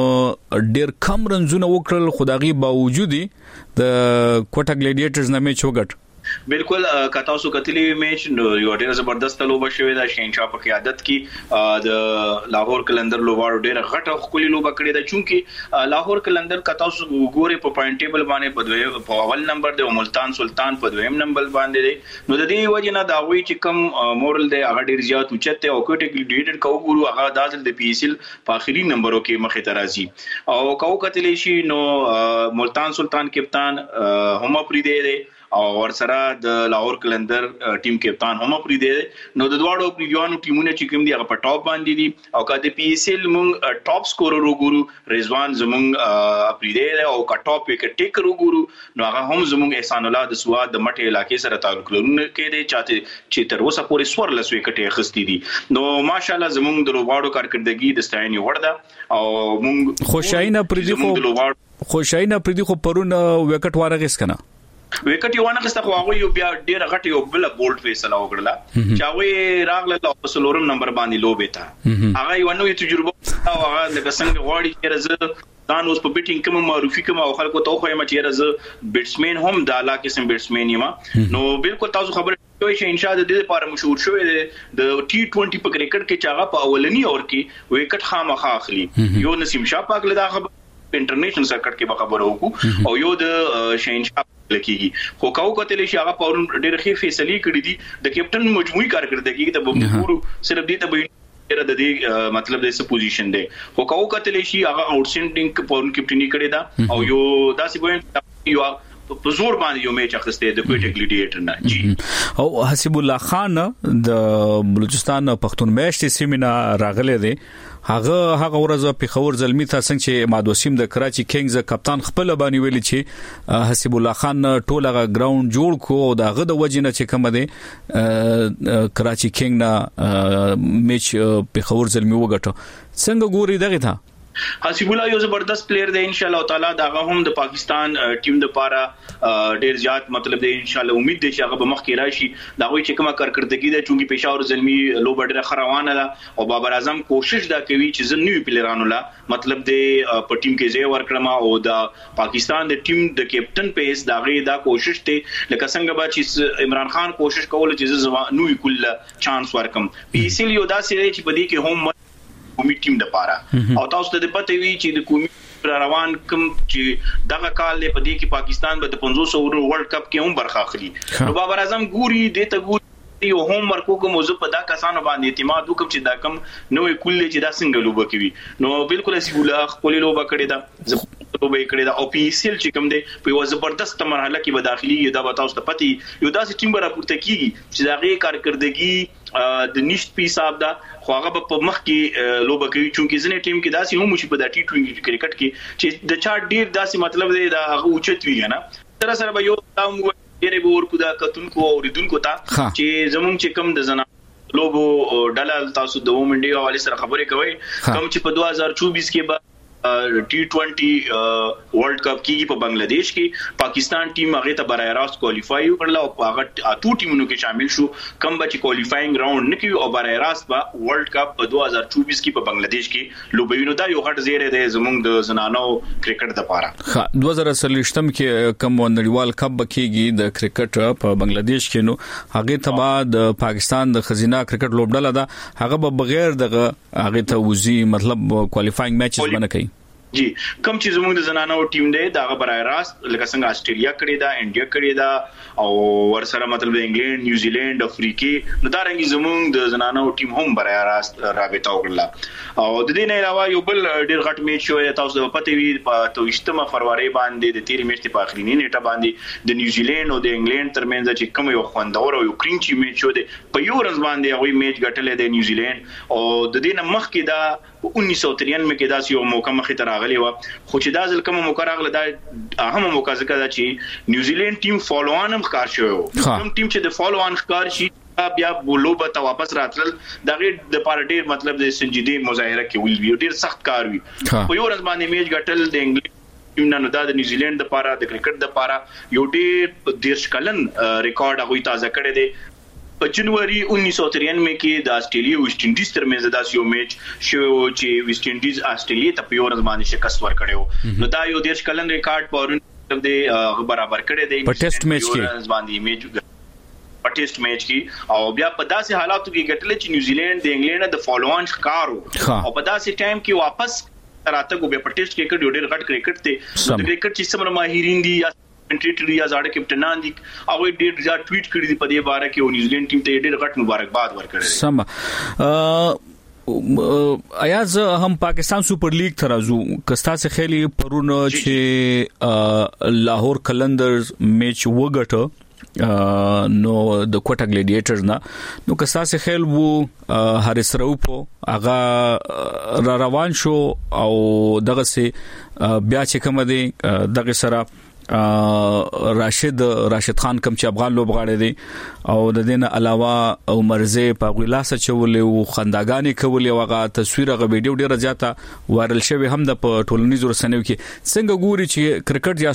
ډیر کم رنزونه وکړل خدایي باوجود د کوټا ګلیډیټرز نه میچ وګټ بالکل کتاسو کتلی میچ یو ډیر زبردست لوبه شوې ده شینشاه په قیادت کې د لاهور کلندر لوباړو ډیر غټه خولي لوبه کړې ده چونکی لاهور کلندر کتاسو ګوري په پوینټ ټیبل باندې په دوی په اول نمبر دی او ملتان سلطان په دویم نمبر باندې دی نو د دې وجه نه دا وی چې کم مورل دی هغه ډیر زیات اوچته او کوټه ګلیډیټر کو ګورو هغه دازل د پی ایس ال په اخري نمبرو کې مخه ترازی او کو کتلی شي نو ملتان سلطان کپتان هم پریدي دی او ورسره د لاهور کلندر ټیم کپتان هم پری دی نو د دواړو پریوانو ټیمونه چې کوم دی هغه په ټاپ باندې دي او کله پی ایس ال مونږ ټاپ سکورر وګورو رضوان زمونږ پری دی او کا ټاپ وکټ ټیکر وګورو نو هغه هم زمونږ احسان الله د سواد د مټه علاقې سره تعلق لرونه کې دی چاته چې تر اوسه پورې سور لس وکټ خستی دي نو ماشاالله زمونږ د لوباړو کارکړدګي د ستاینې وړ ده او مونږ خوشاینه پری دی خو خوشاینه پری دی خو پرون وکټ وارغس کنه وکټ یو نه غسته خو هغه یو بیا ډیر غټ یو بل بولټ فیصله وکړه چې هغه راغله په سلورم نمبر باندې لوبې تا هغه یو نوې تجربه او هغه د څنګه غواړي چې رزه دان اوس په بیټینګ کوم معرفي کوم او خلکو ته خو یې چې رزه بیټسمن هم د اعلی قسم بیټسمن یم نو بالکل تاسو خبر کوي چې ان شاء الله د دې لپاره مشهور شوی دی د ټي ټوئنټي په کرکټ کې چې هغه په اولنی اور کې وکټ خامخا اخلي یو نسیم شاه پاک له دا خبر انټرنیشنل سرکټ کې به خبرو وکړو او یو د شینشاه لکېږي خو کاو کتلی شي هغه پاورن ډېر ښه فیصله کړې دي د کیپټن مجموعي کارکړدګي ته به ګورو صرف دې ته به د دې مطلب د پوزیشن دی خو کاو کتلی شي هغه آوټسټینډینګ پاورن کیپټنی کړی دا او یو داسې وایي یو په زور باندې یو میچ اخسته د کوټه ګلیډیټر نه جی او حسیب الله خان د بلوچستان پښتون میشت سیمینا راغله دي هغه هغه ورځ په خور زلمی ته څنګه چې ماد وسیم د کراچي کینګز کپتان خپل باندې ویلي چې حسیب الله خان ټوله غراوند جوړ کو او دغه د وجنه چې کوم دی کراچي کینګ نه میچ په خور زلمی وګټو څنګه ګوري دغه ته حسیب الله یو زبردست پلیئر دی ان شاء الله تعالی داغه هم د پاکستان ټیم د پاره ډیر زیات مطلب دی ان شاء الله امید دی چې هغه به مخ کې راشي دا وایي چې کومه کارکړدګي ده چې پېښور زلمی لو بډره خروانه ده او بابر اعظم کوشش دا کوي چې زنوي پلیئرانو لا مطلب دی په ټیم کې ځای ورکړم او د پاکستان د ټیم د کیپټن پیس داغه دا کوشش ته لکه څنګه به چې عمران خان کوشش کول چې زما نوې کله چانس ورکم پی سی ال یو دا سره چې بدی کې هم کومي ټیم د پاره او تاسو ته پته وی چې د کومي روان کوم چې دغه کال په دې کې پاکستان به د پنځوس اورو ورلد کپ کې هم برخه اخلي نو بابر اعظم ګوري د ته ګوري یو هم ورکو کوم موضوع په دا کسانو باندې اعتماد وکم چې دا کم نوې کولې چې دا څنګه لوبه کوي نو بالکل اسی ګولا خپل لوبه کړی دا لوبه کړی دا او پی سی ال چې کوم دی په یو زبردست مرحله کې به داخلي دا به تاسو ته پتی یو داسې ټیم به راپورته کیږي چې دا غي کارکړدګي د نشټ پی صاحب دا خو هغه په مخ کې لوبه کوي چې ځنې ټیم کې داسې هم شي په د ټي ټوئنټي کرکټ کې چې د چا ډیر داسې مطلب دی دا هغه اوچت وی نه تر سره به یو تام ډیره به ورکو دا کتونکو او ریدونکو ته چې زمونږ چې کم د زنا لوبو ډلال تاسو د وومنډي حواله سره خبرې کوي کوم چې په دوه هزار چوبیس کې به ټي ټوئنټي ورلد کپ کې په بنگلاديش کې پاکستان ټیم هغه ته برای راست کوالیفای وکړل او هغه اته ټیمونو کې شامل شو کوم به چې کوالیفاینګ راوند نکوي او برای راست به ورلد کپ په دوه هزار چوبیس کې په بنگلاديش کې لوبوینو دا یو غټ زیره دی زموږ د زنانو کرکټ لپاره دوه هزار سلشتم کې کوم نړیوال کپ بکیږي د کرکټ په بنگلاديش کې نو هغه ته بعد پاکستان د خزینه کرکټ لوبډاله ده هغه به بغیر دغه هغه ته وزي مطلب کوالیفاینګ میچز باندې کوي جی کوم چې زموږ د زنانو ټیم دی دا برای راست لکه څنګه استرالیا کړی دا انډیا کړی دا او ورسره مطلب د انګلند نیوزیلند افریقي نو دا رنګ زموږ د زنانو ټیم هم برای راست رابطه وکړه او د دې نه علاوه یو بل ډیر غټ میچ شو تاسو د پته وی په توشتمه فروری باندې د تیر میچ په اخرینی نیټه باندې د نیوزیلند او د انګلند ترمنځ چې کوم یو خوندور او یو کرینچی میچ شو دی په یو ورځ باندې هغه میچ ګټلې د نیوزیلند او د دې نه مخکې دا उन्नीस सौ तिरानवे کې داسې یو موقع مخې ته راغلی و خو چې دا ځل کوم موقع راغله دا اهم موقع ځکه دا چې نیوزیلند ټیم فالو آن هم ښکار شوی کوم ټیم چې د فالو آن ښکار شي بیا بولوبه ته واپس راتلل دا غیر د پاره ډیر مطلب د سنجیدي مظاهره کې ویل ډیر سخت کار وی په یو ورځ باندې میچ ګټل د انګلند نن دا د نیوزیلند لپاره د کرکټ لپاره یو ډیر دیش کلن ریکارډ هغه تازه کړی دی په جنوري उन्नीस सौ तिरानवे کې د استرالیا او ویسټ انډیز ترمنځ داسې یو میچ شو چې ویسټ انډیز استرالیا ته په یو ورځ باندې شکست ورکړیو نو دا یو دیش کلن ریکارډ پورن د برابر کړی دی په ټیسټ میچ کې باندې میچ په ټیسټ میچ کې او بیا په داسې حالاتو کې ګټل چې نیوزیلند د انګلند د فالو آن ښکارو او په داسې ټایم کې واپس راته کو به په ټیسټ کې ډېر ډېر غټ کرکټ ته د کرکټ چې څومره ماهرین دي انټریټری یا زاړه کپټنان دي او ډېر ځا ټویټ کړی دی په دې باره کې او نیوزیلند ټیم ته ډېر غټ مبارکباد ورکړي سم آیا زه هم پاکستان سپر لیګ ترازو کستا څخه خېلی پرونه چې لاهور کلندرز میچ وګټه نو د کوټا ګلیډیټرز نه نو کستا څخه خېل وو هارس روپو هغه را روان شو او دغه سي بیا چې کوم دی دغه سره راشد راشد خان کوم چې افغان لوبغاړی دی او د دې نه علاوه عمرزه په غلاسه چولې او خنداګانی کولې وغه تصویر غو ویډیو ډیره زیاته وایرل شوی هم د ټولنیزو رسنیو کې څنګه ګوري چې کرکټ یا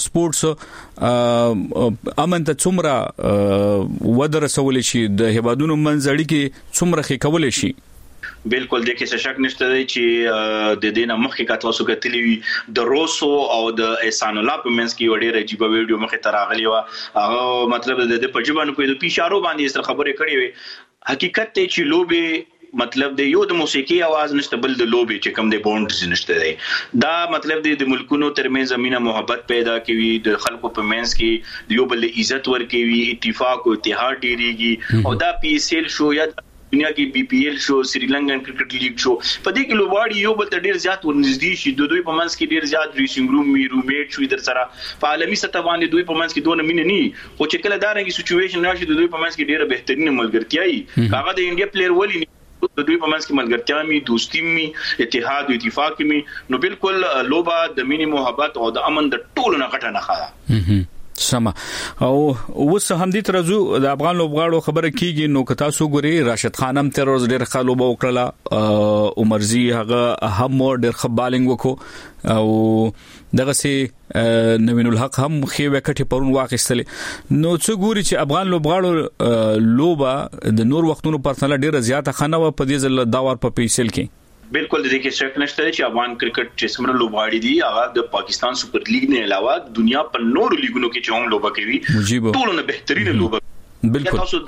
سپورتس امن ته څومره ودر سوول شي د هبادونو منځړي کې څومره خې کول شي بالکل د کې څه شک نشته دی چې د دینه مخکې کا تاسو کتلی وي د روسو او د احسان الله په منځ کې وړي رجیبه ویډیو مخې ته راغلی و هغه مطلب د پجبانو په د پیشارو باندې سره خبرې کړې وي حقیقت ته چې لوبي مطلب د یو د موسیقي आवाज نشته بل د لوبي چې کم د بونډز نشته دی دا مطلب د ملکونو ترمنځ زمينه محبت پیدا کوي د خلکو په منځ کې یو بل عزت ورکوي اتفاق او اتحاد ډیریږي او دا پی ایس ایل شو یا دنیا کې بي پی ایل شو سریلانکن کرکټ لیګ شو په دې کې لوباړي یو بل ته ډیر زیات ورنږدې شي د دوی په منځ کې ډیر زیات ډریسینګ روم می رومېټ شو در سره په عالمي سطح باندې دوی په منځ کې دونه مين نه خو چې کله دا رنګي سچويشن راشي د دوی په منځ کې ډیره بهترینه ملګرتیا وي هغه د انډیا پلیئر ولی د دوی په منځ کې ملګرتیا می دوستی می اتحاد او اتفاق می نو بالکل لوبا د مینی محبت او د امن د ټولو نه غټه نه خاله سما او وس هم دي ترزو د افغان لوبغاړو خبره کیږي نو کتا سو ګوري راشد خان هم تر ورځ ډیر ښه لوب وکړه عمرزي هغه هم ډیر ښه بالینګ وکړو او دغه سي نوین الحق هم خې وکټي پرون واخیستل نو څو ګوري چې افغان لوبغاړو لوبا د نور وختونو پرتله ډیر زیاته خنه و په دې ځل داور په پیسل کې بالکل د دې کې شک نشته چې افغان کرکټ چې څومره لوبغاړي دي هغه د پاکستان سپر لیګ نه علاوه دنیا په نورو لیګونو کې چې هم لوبه کوي ټول نه بهترینه لوبه بالکل تاسو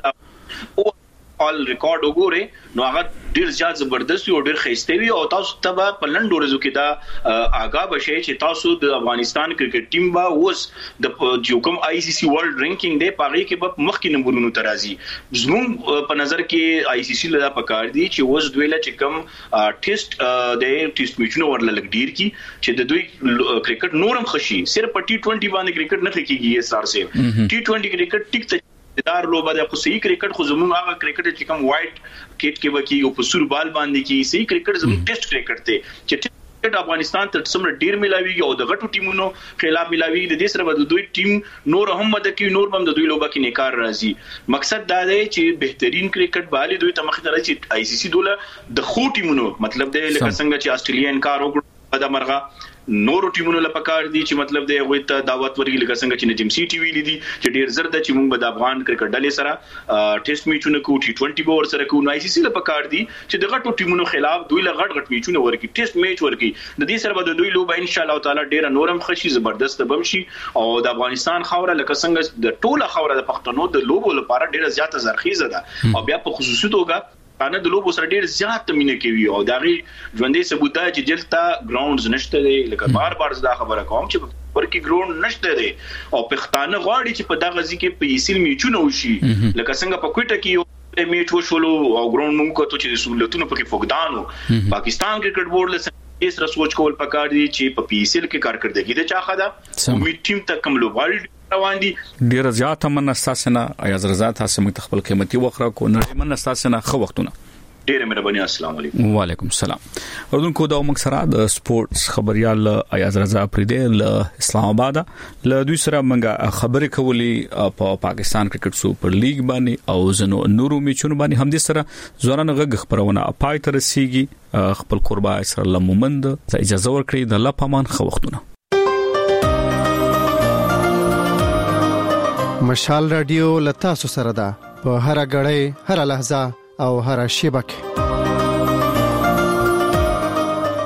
خپل ریکارډ وګورئ نو هغه ډیر زیات زبردست او ډیر خسته وي او تاسو ته په لندو ورځو کې دا آگاه بشي چې تاسو د افغانستان کرکټ ټیم با اوس د جو کوم آی سی سی ورلد رینکینګ دی پاره کې په مخکې نمبرونو ترازی زموږ په نظر کې آی سی سی لدا پکار دي چې اوس دوی لا چې کوم ټیسټ د ټیسټ میچونو ورل لګ ډیر کی چې د دوی کرکټ نورم خشي صرف په ټي ټوئنټي باندې کرکټ نه کیږي اس ار سی ټي ټوئنټي کرکټ ټیک دار لوبه د خو صحیح کرکټ خو زموږ هغه کرکټ چې کوم وایټ کټ کې وکی او په سور بال باندې کې صحیح کرکټ زموږ ټیسټ کرکټ ته چې ټیسټ افغانستان ته څومره ډیر ملاويږي او د غټو ټیمونو خلاف ملاوي د دې سره د دوی ټیم نور هم مد کوي نور هم د دوی لوبه کې نکار راځي مقصد دا دی چې بهترین کرکټ بالي دوی ته مخ ته راځي آی سی سی دوله د خو ټیمونو مطلب دی لکه څنګه چې استرالیا انکار وکړ د مرغه نورو ټیمونو لپاره دي چې مطلب دی غوي ته دعوت ورګي لکه څنګه چې نجم سی ټي وی لیدي چې ډیر زر د چې موږ د افغان کرکټ ډلې سره ټیسټ میچونه کوو ټي ټوئنټي به ور سره کوو آی سی سی لپاره دي چې د غټو ټیمونو خلاف دوی له غټ غټ میچونه ورګي ټیسټ میچ ورګي د دې سره به دوی لوبه ان شاء الله تعالی ډیر نورم خشي زبردست بمشي او د افغانستان خوره لکه څنګه د ټوله خوره د پښتنو د لوبو لپاره ډیر زیاته زرخیزه ده او بیا په خصوصي توګه انا د لوبو سره ډیر زیات مینه کوي او دا غي ژوندې ثبوت دی چې جلتا ګراوندز نشته دی لکه بار بار دا خبره کوم چې ورکی ګراوند نشته دی او پښتانه غواړي چې په دغه ځکه په یسل میچونه وشي لکه څنګه په کوټه کې میچ وشولو او ګراوند موږ کوته چې سہولتونو پکې فقدانو پاکستان کرکټ بورډ له اس را سوچ کول پکار دي چې په پی ایس ال کې کارکړدګي د چا خدا امید ټیم ته کوم لوبغاړي روان دي ډیر زیات من استاسنه ایاز رضا تاسو مت خپل قیمتي وخره کو نه من استاسنه خو وختونه ډیر مهرباني السلام علیکم وعلیکم السلام اردن کو دا مکسره د سپورتس خبريال ایاز رضا پریدل اسلام آباد له دوی سره منګه خبرې کولې په پاکستان کرکټ سوپر لیګ باندې او زنو نورو میچونو باندې هم دي سره زورانه غږ خبرونه پای تر سیږي خپل قربا اسرائیل مومند ته اجازه ورکړي د لپامان خو وختونه مشال رادیو لتا سره ده په هر غړې هر لحظه او هر شیبه کې